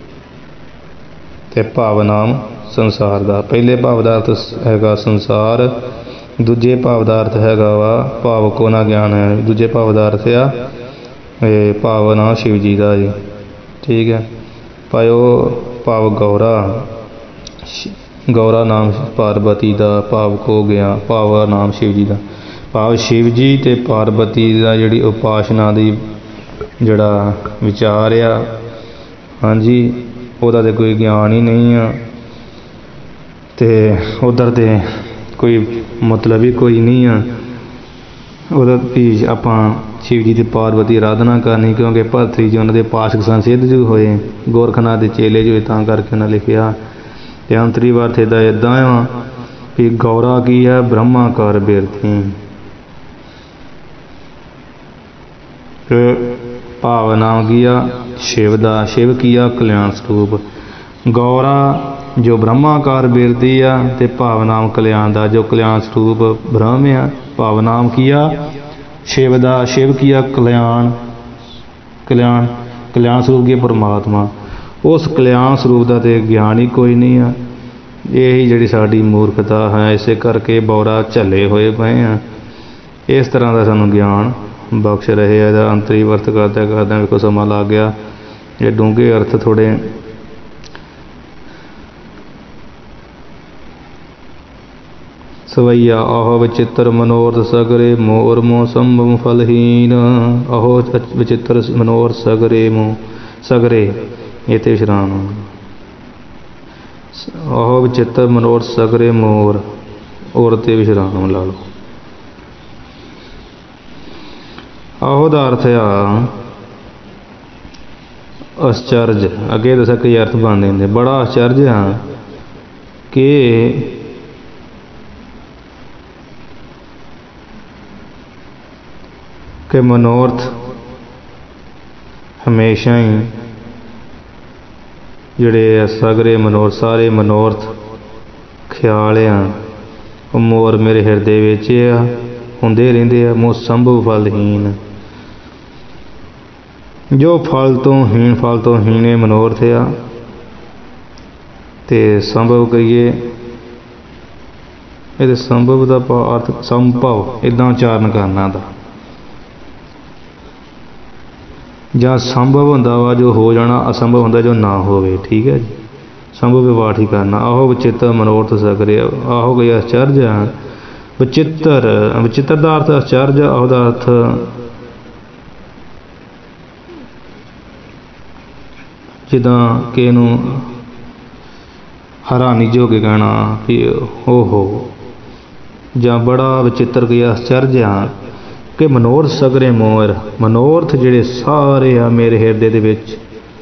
ਤੇ ਭਾਵ ਨਾਮ ਸੰਸਾਰ ਦਾ। ਪਹਿਲੇ ਭਾਵ ਦਾ ਅਰਥ ਹੈਗਾ ਸੰਸਾਰ, ਦੂਜੇ ਭਾਵ ਦਾ ਅਰਥ ਹੈਗਾ ਵਾ ਭਾਵ ਕੋ ਨਾ ਗਿਆਨ ਹੈ। ਦੂਜੇ ਭਾਵ ਦਾ ਅਰਥ ਆ ਇਹ ਭਾਵ ਨਾਮ ਸ਼ਿਵ ਜੀ ਦਾ ਜੀ, ਠੀਕ ਹੈ। ਭਾਇਓ ਭਾਵ ਗੌਰਾ, ਗੌਰਾ ਨਾਮ ਪਾਰਬਤੀ ਦਾ, ਭਾਵ ਕੋ ਗਿਆ ਭਾਵ ਨਾਮ ਸ਼ਿਵ ਜੀ ਦਾ। ਭਾਵ ਸ਼ਿਵ ਜੀ ਤੇ ਪਾਰਬਤੀ ਦਾ ਜਿਹੜੀ ਉਪਾਸਨਾ ਦੀ ਜਿਹੜਾ ਵਿਚਾਰ ਆ, ਹਾਂਜੀ, ਉਹਦਾ ਤਾਂ ਕੋਈ ਗਿਆਨ ਹੀ ਨਹੀਂ ਆ ਤੇ ਉੱਧਰ ਤੇ ਕੋਈ ਮਤਲਬ ਹੀ ਕੋਈ ਨਹੀਂ ਆ ਉਹਦਾ ਵੀ ਆਪਾਂ ਸ਼ਿਵ ਜੀ ਦੀ ਪਾਰਬਤੀ ਆਰਾਧਨਾ ਕਰਨੀ, ਕਿਉਂਕਿ ਭਰਤਰੀ ਜੀ ਉਹਨਾਂ ਦੇ ਉਪਾਸਕ ਸਨ, ਸਿੱਧ ਜੁਗ ਹੋਏ, ਗੋਰਖਨਾਥ ਦੇ ਚੇਲੇ ਜੋ ਤਾਂ ਕਰਕੇ ਉਹਨਾਂ ਲਿਖਿਆ। ਤੇ ਅੰਤਰੀ ਅਰਥ ਇਹਦਾ ਇੱਦਾਂ ਆ ਵੀ ਗੌਰਾ ਕੀ ਹੈ, ਬ੍ਰਹਮਾ ਕਰ ਬਿਰਥੀ। ਭਾਵ ਨਾਮ ਕੀ ਆ ਸ਼ਿਵ ਦਾ, ਸ਼ਿਵ ਕੀ ਆ ਕਲਿਆਣ ਸਰੂਪ। ਗੌਰਾ ਜੋ ਬ੍ਰਹਮਾਕਾਰ ਬਿਰਦੀ ਆ ਤੇ ਭਾਵ ਨਾਮ ਕਲਿਆਣ ਦਾ, ਜੋ ਕਲਿਆਣ ਸਰੂਪ ਬ੍ਰਹਮ ਆ। ਭਾਵ ਨਾਮ ਕੀ ਆ ਸ਼ਿਵ ਦਾ, ਸ਼ਿਵ ਕੀ ਆ ਕਲਿਆਣ, ਕਲਿਆਣ ਸਰੂਪ ਕੀ ਪਰਮਾਤਮਾ। ਉਸ ਕਲਿਆਣ ਸਰੂਪ ਦਾ ਤੇ ਗਿਆਨ ਹੀ ਕੋਈ ਨਹੀਂ ਆ। ਇਹੀ ਜਿਹੜੀ ਸਾਡੀ ਮੂਰਖਤਾ ਹੈ, ਇਸੇ ਕਰਕੇ ਬੌਰਾ ਝੱਲੇ ਹੋਏ ਪਏ ਆ। ਇਸ ਤਰ੍ਹਾਂ ਦਾ ਸਾਨੂੰ ਗਿਆਨ ਬਖਸ਼ ਰਹੇ ਆ। ਇਹਦਾ ਅੰਤਰੀ ਅਰਥ ਕਰਦਿਆਂ ਵੇਖੋ ਸਮਾਂ ਲੱਗ ਗਿਆ। ਇਹ ਡੂੰਘੇ ਅਰਥ ਥੋੜ੍ਹੇ ਸਵਈਆ ਆਹੋ ਵਿਚਿੱਤਰ ਮਨੋਰਥ ਸਗਰੇ ਮੋਰ ਮੋਹ ਸੰਭਵ ਫਲਹੀਨ। ਆਹੋ ਵਿਚਿੱਤਰ ਮਨੋਰਥ ਸਗਰੇ ਮੋਹ, ਸਗਰੇ ਇੱਥੇ ਵਿਸ਼ਰਾਮ। ਆਹੋ ਵਿਚਿੱਤਰ ਮਨੋਰਥ ਸਗਰੇ ਮੋਰ, ਔਰ ਤੇ ਵਿਸ਼ਰਾਮ ਲਾ ਲਓ। ਆਹੋ ਦਾ ਅਰਥ ਆ ਅਸਚਰਜ। ਅੱਗੇ ਦੱਸਿਆ ਕਈ ਅਰਥ ਬਣਦੇ ਹੁੰਦੇ। ਬੜਾ ਅਸਚਰਜ ਆ ਕਿ ਮਨੋਰਥ ਹਮੇਸ਼ਾ ਹੀ ਜਿਹੜੇ ਸਗਰੇ ਮਨੋਰਥ, ਸਾਰੇ ਮਨੋਰਥ ਖਿਆਲ ਆ ਉਹ ਮੋਰ ਮੇਰੇ ਹਿਰਦੇ ਵਿੱਚ ਆ, ਹੁੰਦੇ ਰਹਿੰਦੇ ਆ। ਮੋਹ ਸੰਭਵ ਫਲਹੀਨ, ਜੋ ਫਲ ਤੋਂ ਹੀਣ ਇਹ ਮਨੋਰਥ ਆ। ਤੇ ਸੰਭਵ ਕਹੀਏ ਇਹਦੇ ਸੰਭਵ ਦਾ ਅਰਥ ਸੰਭਵ, ਇੱਦਾਂ ਉਚਾਰਨ ਕਰਨਾ ਦਾ। ਜਾਂ ਸੰਭਵ ਹੁੰਦਾ ਵਾ ਜੋ ਹੋ ਜਾਣਾ, ਅਸੰਭਵ ਹੁੰਦਾ ਜੋ ਨਾ ਹੋਵੇ, ਠੀਕ ਹੈ ਜੀ। ਸੰਭਵ ਵਿਵਾਠ ਹੀ ਕਰਨਾ। ਆਹੋ ਵਿਚਿੱਤਰ ਮਨੋਰਥ ਸਗਰੇ, ਆਹੋ ਕੋਈ ਅਚਰਜ ਆ। ਵਿਚਿੱਤਰ ਦਾ ਅਰਥ ਅਚਰਜ, ਆਹੋ ਦਾ ਅਰਥ ਜਿੱਦਾਂ ਕਿ ਇਹਨੂੰ ਹੈਰਾਨੀ ਜੋ ਕੇ ਕਹਿਣਾ ਵੀ ਓਹੋ, ਜਾਂ ਬੜਾ ਵਿਚਿੱਤਰ ਕੋਈ ਅਚਰਜ ਆ ਕਿ ਮਨੋਰਥ ਸਗਰੇ ਮੋਰ, ਮਨੋਰਥ ਜਿਹੜੇ ਸਾਰੇ ਆ ਮੇਰੇ ਹਿਰਦੇ ਦੇ ਵਿੱਚ।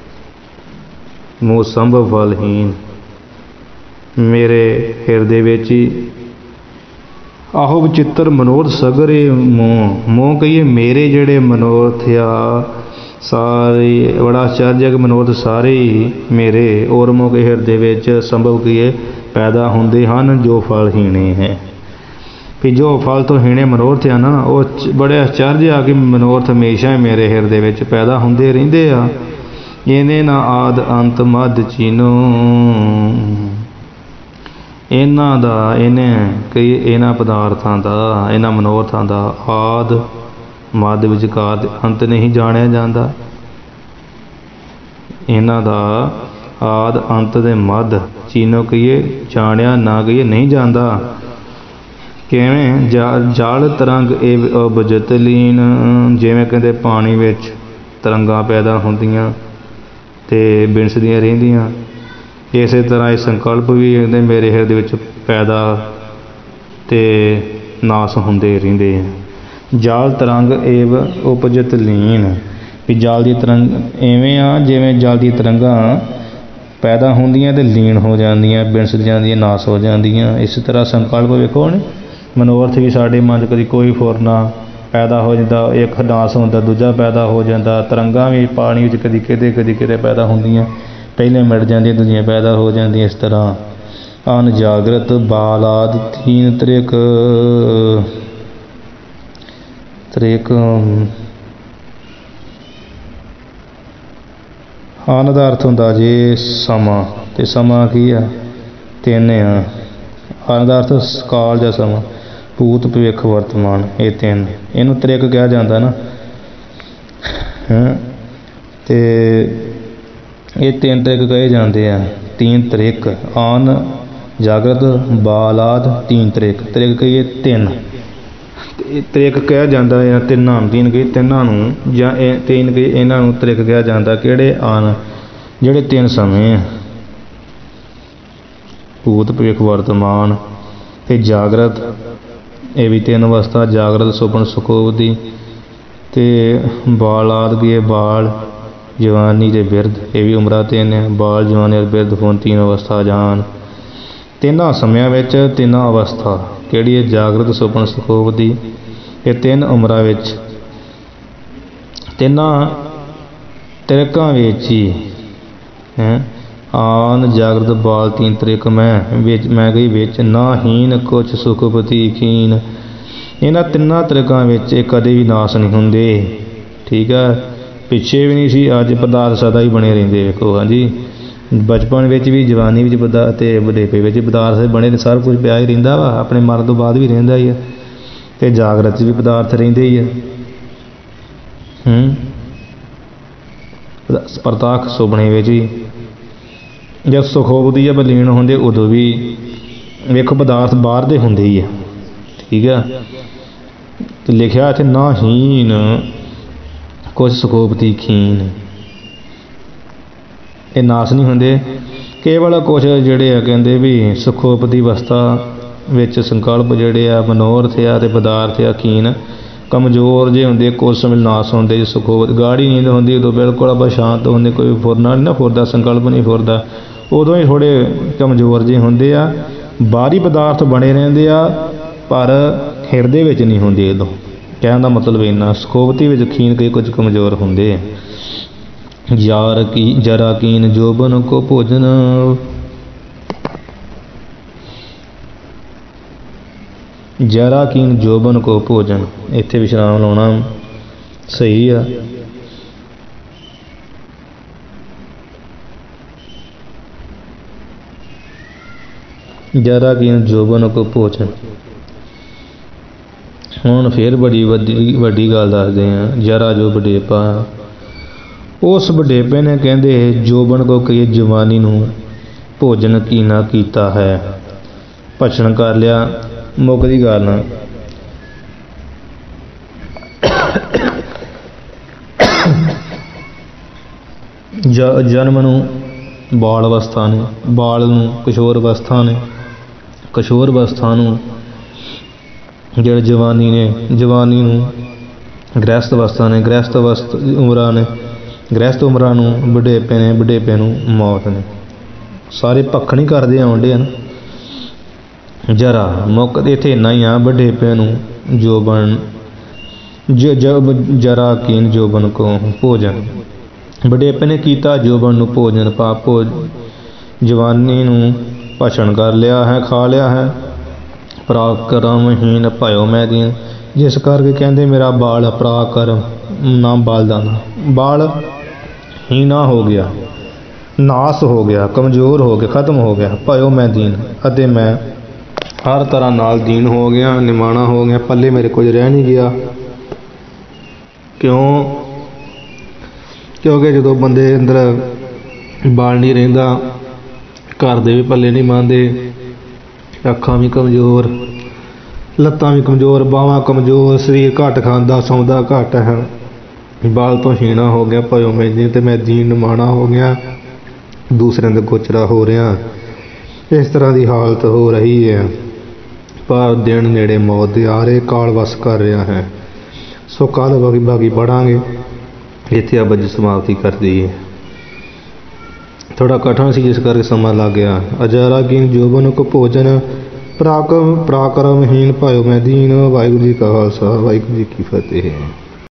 ਮੋਹ ਸੰਭਵ ਫਲਹੀਨ, ਮੇਰੇ ਹਿਰਦੇ ਵਿੱਚ ਹੀ ਆਹੋ ਵਿਚਿੱਤਰ ਮਨੋਰਥ ਸਗਰੇ ਮੋਹ ਮੋਹ ਕਹੀਏ ਮੇਰੇ ਜਿਹੜੇ ਮਨੋਰਥ ਆ ਸਾਰੇ ਬੜਾ ਆਚਰਜਕ ਮਨੋਰਥ ਸਾਰੇ ਹੀ ਮੇਰੇ ਔਰ ਮੋਹ ਕੇ ਹਿਰਦੇ ਵਿੱਚ ਸੰਭਵ ਕੀਏ ਪੈਦਾ ਹੁੰਦੇ ਹਨ ਜੋ ਫਲ ਹੀਣੇ ਹੈ। ਵੀ ਜੋ ਫਲ ਤੋਂ ਹੀਣੇ ਮਨੋਰਥ ਆ ਨਾ ਉਹ ਬੜੇ ਆਚਰਜ ਆ ਕਿ ਮਨੋਰਥ ਹਮੇਸ਼ਾ ਹੀ ਮੇਰੇ ਹਿਰਦੇ ਵਿੱਚ ਪੈਦਾ ਹੁੰਦੇ ਰਹਿੰਦੇ ਆ। ਇਹਨੇ ਨਾ ਆਦ ਅੰਤ ਮੱਧ ਚੀਨੋ ਇਹਨਾਂ ਦਾ ਇਹਨੇ ਕਈ ਇਹਨਾਂ ਪਦਾਰਥਾਂ ਦਾ ਇਹਨਾਂ ਮਨੋਰਥਾਂ ਦਾ ਆਦ ਮੱਧ ਵਿਚਕਾਰ ਅੰਤ ਨਹੀਂ ਜਾਣਿਆ ਜਾਂਦਾ। ਇਹਨਾਂ ਦਾ ਆਦ ਅੰਤ ਦੇ ਮੱਧ ਚੀਨੋ ਕਹੀਏ ਜਾਣਿਆ ਨਾ ਕਹੀਏ ਨਹੀਂ ਜਾਂਦਾ। ਕਿਵੇਂ ਜਲ ਤਰੰਗ ਇਹ ਉਪਜਤ ਲੀਨ ਜਿਵੇਂ ਕਹਿੰਦੇ ਪਾਣੀ ਵਿੱਚ ਤਰੰਗਾਂ ਪੈਦਾ ਹੁੰਦੀਆਂ ਅਤੇ ਬਿਨਸਦੀਆਂ ਰਹਿੰਦੀਆਂ ਇਸੇ ਤਰ੍ਹਾਂ ਇਹ ਸੰਕਲਪ ਵੀ ਕਹਿੰਦੇ ਮੇਰੇ ਹਿਰਦੇ ਵਿੱਚ ਪੈਦਾ ਅਤੇ ਨਾਸ ਹੁੰਦੇ ਰਹਿੰਦੇ ਆ। ਜਲ ਤਰੰਗ ਏਵ ਉਪਜਤ ਲੀਨ ਵੀ ਜਲ ਦੀ ਤਰੰਗ ਇਵੇਂ ਆ ਜਿਵੇਂ ਜਲ ਦੀ ਤਰੰਗਾਂ ਪੈਦਾ ਹੁੰਦੀਆਂ ਅਤੇ ਲੀਨ ਹੋ ਜਾਂਦੀਆਂ ਬਿਨਸ ਜਾਂਦੀਆਂ ਨਾਸ ਹੋ ਜਾਂਦੀਆਂ। ਇਸ ਤਰ੍ਹਾਂ ਸੰਕਲਪ ਵੇਖੋ ਨੇ ਮਨੋਰਥ ਵੀ ਸਾਡੇ ਮਨ 'ਚ ਕਦੀ ਕੋਈ ਫੁਰਨਾ ਪੈਦਾ ਹੋ ਜਾਂਦਾ ਇੱਕ ਨਾਸ ਹੁੰਦਾ ਦੂਜਾ ਪੈਦਾ ਹੋ ਜਾਂਦਾ। ਤਰੰਗਾਂ ਵੀ ਪਾਣੀ ਵਿੱਚ ਕਦੀ ਕਿਤੇ ਪੈਦਾ ਹੁੰਦੀਆਂ ਪਹਿਲੇ ਮਿਟ ਜਾਂਦੀਆਂ ਦੂਜੀਆਂ ਪੈਦਾ ਹੋ ਜਾਂਦੀਆਂ। ਇਸ ਤਰ੍ਹਾਂ ਅਨਜਾਗਰਤ ਬਾਲਾਦ ਤੀਨ ਤ੍ਰਿਕ ਅਨ ਦਾ ਅਰਥ ਹੁੰਦਾ ਜੀ ਸਮਾਂ ਅਤੇ ਸਮਾਂ ਕੀ ਆ ਤਿੰਨ ਆ। ਅਨ ਦਾ ਅਰਥ ਕਾਲ ਜਾਂ ਸਮਾਂ ਭੂਤ ਭਵਿੱਖ ਵਰਤਮਾਨ ਇਹ ਤਿੰਨ ਇਹਨੂੰ ਤ੍ਰਿਕ ਕਿਹਾ ਜਾਂਦਾ ਨਾ ਅਤੇ ਇਹ ਤਿੰਨ ਤ੍ਰਿਕ ਕਹੇ ਜਾਂਦੇ ਆ। ਤੀਨ ਤ੍ਰਿਕ ਅਨ ਜਾਗਰਤ ਬਾਲਾਦ ਤੀਨ ਤ੍ਰਿਕ ਕਹੀਏ ਤਿੰਨ ਤ੍ਰਿਕ ਕਿਹਾ ਜਾਂਦਾ ਆ ਤਿੰਨਾਂ ਨੂੰ ਤੀਨ ਕਹੀਏ ਤਿੰਨਾਂ ਨੂੰ ਜਾਂ ਇਹ ਤਿੰਨ ਕਹੀਏ ਇਹਨਾਂ ਨੂੰ ਤ੍ਰਿਕ ਕਿਹਾ ਜਾਂਦਾ। ਕਿਹੜੇ ਅਨ ਜਿਹੜੇ ਤਿੰਨ ਸਮੇਂ ਆ ਭੂਤ ਭਵਿੱਖ ਵਰਤਮਾਨ ਅਤੇ ਜਾਗਰਤ ਇਹ ਵੀ ਤਿੰਨ ਅਵਸਥਾ ਜਾਗਰਤ ਸੁਪਨ ਸੁਖੋਪਤੀ ਅਤੇ ਬਾਲਾਦ ਕੀ ਬਾਲ ਜਵਾਨੀ ਅਤੇ ਬਿਰਧ ਇਹ ਵੀ ਉਮਰਾਂ ਤਿੰਨ ਹੈ। ਬਾਲ ਜਵਾਨੀ ਅਤੇ ਬਿਰਧ ਹੋਣ ਤਿੰਨ ਅਵਸਥਾ ਜਾਣ ਤਿੰਨਾਂ ਸਮਿਆਂ ਵਿੱਚ ਤਿੰਨਾਂ ਅਵਸਥਾ ਕਿਹੜੀ ਹੈ ਜਾਗਰਤ ਸੁਪਨ ਸੁਖੋਪਤੀ ਇਹ ਤਿੰਨ ਉਮਰਾਂ ਵਿੱਚ ਤਿੰਨਾਂ ਤ੍ਰਿਕਾਂ ਵਿੱਚ ਹੀ ਹੈ। ਆਨ ਜਾਗਰਤ ਬਾਲ ਤੀਨ ਤ੍ਰਿਕ ਮੈਂ ਗਈ ਵਿੱਚ ਨਾ ਹੀਨ ਕੁਛ ਸੁਖਪਤੀ ਖੀਨ ਇਹਨਾਂ ਤਿੰਨਾਂ ਤ੍ਰਿਕਾਂ ਵਿੱਚ ਇਹ ਕਦੇ ਵੀ ਨਾਸ ਨਹੀਂ ਹੁੰਦੇ। ਠੀਕ ਹੈ ਪਿੱਛੇ ਵੀ ਨਹੀਂ ਸੀ ਅੱਜ ਪਦਾਰਥ ਸਦਾ ਹੀ ਬਣੇ ਰਹਿੰਦੇ। ਵੇਖੋ ਹਾਂਜੀ ਬਚਪਨ ਵਿੱਚ ਵੀ ਜਵਾਨੀ ਵਿੱਚ ਅਤੇ ਬੁਢੇਪੇ ਵਿੱਚ ਪਦਾਰਥ ਬਣੇ ਨੇ ਸਭ ਕੁਝ ਪਿਆ ਹੀ ਰਹਿੰਦਾ ਵਾ ਆਪਣੇ ਮਰਨ ਤੋਂ ਬਾਅਦ ਵੀ ਰਹਿੰਦਾ ਹੀ ਆ ਅਤੇ ਜਾਗਰਤ 'ਚ ਵੀ ਪਦਾਰਥ ਰਹਿੰਦੇ ਹੀ ਆ। ਪ੍ਰਤੱਖ ਸੁਪਨੇ ਵਿੱਚ ਵੀ ਜਦ ਸੁਖੋਪਤੀ ਜਾਂ ਬਲੀਨ ਹੁੰਦੇ ਉਦੋਂ ਵੀ ਵੇਖੋ ਪਦਾਰਥ ਬਾਹਰ ਦੇ ਹੁੰਦੇ ਹੀ ਆ। ਠੀਕ ਆ ਅਤੇ ਲਿਖਿਆ ਇੱਥੇ ਨਾ ਹੀਨ ਕੁਛ ਸੁਖੋਪਤੀ ਖੀਨ ਇਹ ਨਾਸ ਨਹੀਂ ਹੁੰਦੇ ਕੇਵਲ ਕੁਛ ਜਿਹੜੇ ਆ ਕਹਿੰਦੇ ਵੀ ਸੁਖੋਪਤੀ ਅਵਸਥਾ ਵਿੱਚ ਸੰਕਲਪ ਜਿਹੜੇ ਆ ਮਨੋਰਥ ਆ ਅਤੇ ਪਦਾਰਥ ਆ ਖੀਨ ਕਮਜ਼ੋਰ ਜਿਹੇ ਹੁੰਦੇ ਕੁਛ ਸਮੇਂ ਨਾਸ ਹੁੰਦੇ। ਸੁਖੋਪਤ ਗਾੜੀ ਨੀਂਦ ਹੁੰਦੀ ਉਦੋਂ ਬਿਲਕੁਲ ਆਪਾਂ ਸ਼ਾਂਤ ਹੁੰਦੇ ਕੋਈ ਫੁਰਨਾ ਨਹੀਂ ਨਾ ਫੁਰਦਾ ਸੰਕਲਪ ਨਹੀਂ ਫੁਰਦਾ ਉਦੋਂ ਹੀ ਥੋੜ੍ਹੇ ਕਮਜ਼ੋਰ ਜਿਹੇ ਹੁੰਦੇ ਆ। ਬਾਹਰੀ ਪਦਾਰਥ ਬਣੇ ਰਹਿੰਦੇ ਆ ਪਰ ਹਿਰਦੇ ਵਿੱਚ ਨਹੀਂ ਹੁੰਦੇ। ਉਦੋਂ ਕਹਿਣ ਦਾ ਮਤਲਬ ਇੰਨਾ ਸੁਖੋਪਤੀ ਵਿੱਚ ਖੀਨ ਕਈ ਕੁਝ ਕਮਜ਼ੋਰ ਹੁੰਦੇ ਆ। ਜਰਾ ਕੀਨ ਜੋਬਨ ਕੋ ਭੋਜਨ ਜਰਾ ਕੀਨ ਜੋਬਨ ਕੋ ਭੋਜਨ ਇੱਥੇ ਵਿਸ਼ਰਾਮ ਲਾਉਣਾ ਸਹੀ ਆ। ਜਰਾ ਕੀਨ ਜੋਬਨ ਕੋ ਭੋਜਨ ਹੁਣ ਫਿਰ ਬੜੀ ਵੱਡੀ ਗੱਲ ਦੱਸਦੇ ਆ। ਜਰਾ ਜੋ ਵਡੇਪਾ ਉਸ ਵਡੇਪੇ ਨੇ ਕਹਿੰਦੇ ਜੋਬਨ ਕੋ ਕਹੀਏ ਜਵਾਨੀ ਨੂੰ ਭੋਜਨ ਕੀਨਾ ਕੀਤਾ ਹੈ ਭਛਣ ਕਰ ਲਿਆ ਮੁੱਕਦੀ ਗੱਲ ਨਾ। ਜਨਮ ਨੂੰ ਬਾਲ ਅਵਸਥਾ ਨੇ ਬਾਲ ਨੂੰ ਕਿਸ਼ੋਰ ਅਵਸਥਾ ਨੇ ਕਿਸ਼ੋਰ ਅਵਸਥਾ ਨੂੰ ਜਿਹੜੇ ਜਵਾਨੀ ਨੇ ਜਵਾਨੀ ਨੂੰ ਗ੍ਰਹਿਸਥ ਅਵਸਥਾ ਨੇ ਗ੍ਰਹਿਸਥ ਉਮਰਾਂ ਨੇ ਗ੍ਰਹਿਸਥ ਉਮਰਾਂ ਨੂੰ ਵਡੇਪੇ ਨੇ ਵਡੇਪੇ ਨੂੰ ਮੌਤ ਨੇ। ਸਾਰੇ ਭਖਣ ਹੀ ਕਰਦੇ ਆਉਂਦੇ ਹਨ जरा मुक इत्थे इन्ना ही आ बुढ़ेपे नूं जोबन जब जरा कीन जोबन को भोजन। बुढ़ेपे ने कीता जोबन नूं भोजन, पापो जवानी नूं भछन कर लिया है, खा लिया है। पराक्रमहीन भयो मैं दीन, जिस करके कहते मेरा बाल पराक्रम ना बालदा ना, बाल हीना हो गया, नाश हो गया, कमज़ोर हो गया, खत्म हो गया। भयो मैं दीन, अते मैं हर तरह नाल दीन हो गया, निमाणा हो गया, पल्ले मेरे कुछ रह नहीं गया। क्यों? क्योंकि जो बंदे अंदर बाल नहीं रहिंदा, घर दे भी पल्ले नहीं बनते, अखां भी कमज़ोर, लत्तां भी कमज़ोर, बाहां कमज़ोर, शरीर घट खांदा सौंदा घट है, बाल तो हीना हो गया। भयो मैं दीन, ते मैं दीन निमाणा हो गया, दूसरे दे गोचरा हो रहा। इस तरह की हालत हो रही है। पर दिन नेड़े मौत दे आ रहे, काल वस कर रहा है। सो कल बागी पढ़ांगे, इत्थे अब अज समाप्ति कर दईए। थोड़ा कठिन सी जिस करके समा लग गया। अजारा कीन जोबन को भोजन, पराक्रमहीन भयो मैं दीन। वाहिगुरू जी का खालसा, वाहिगुरू जी की फतेह।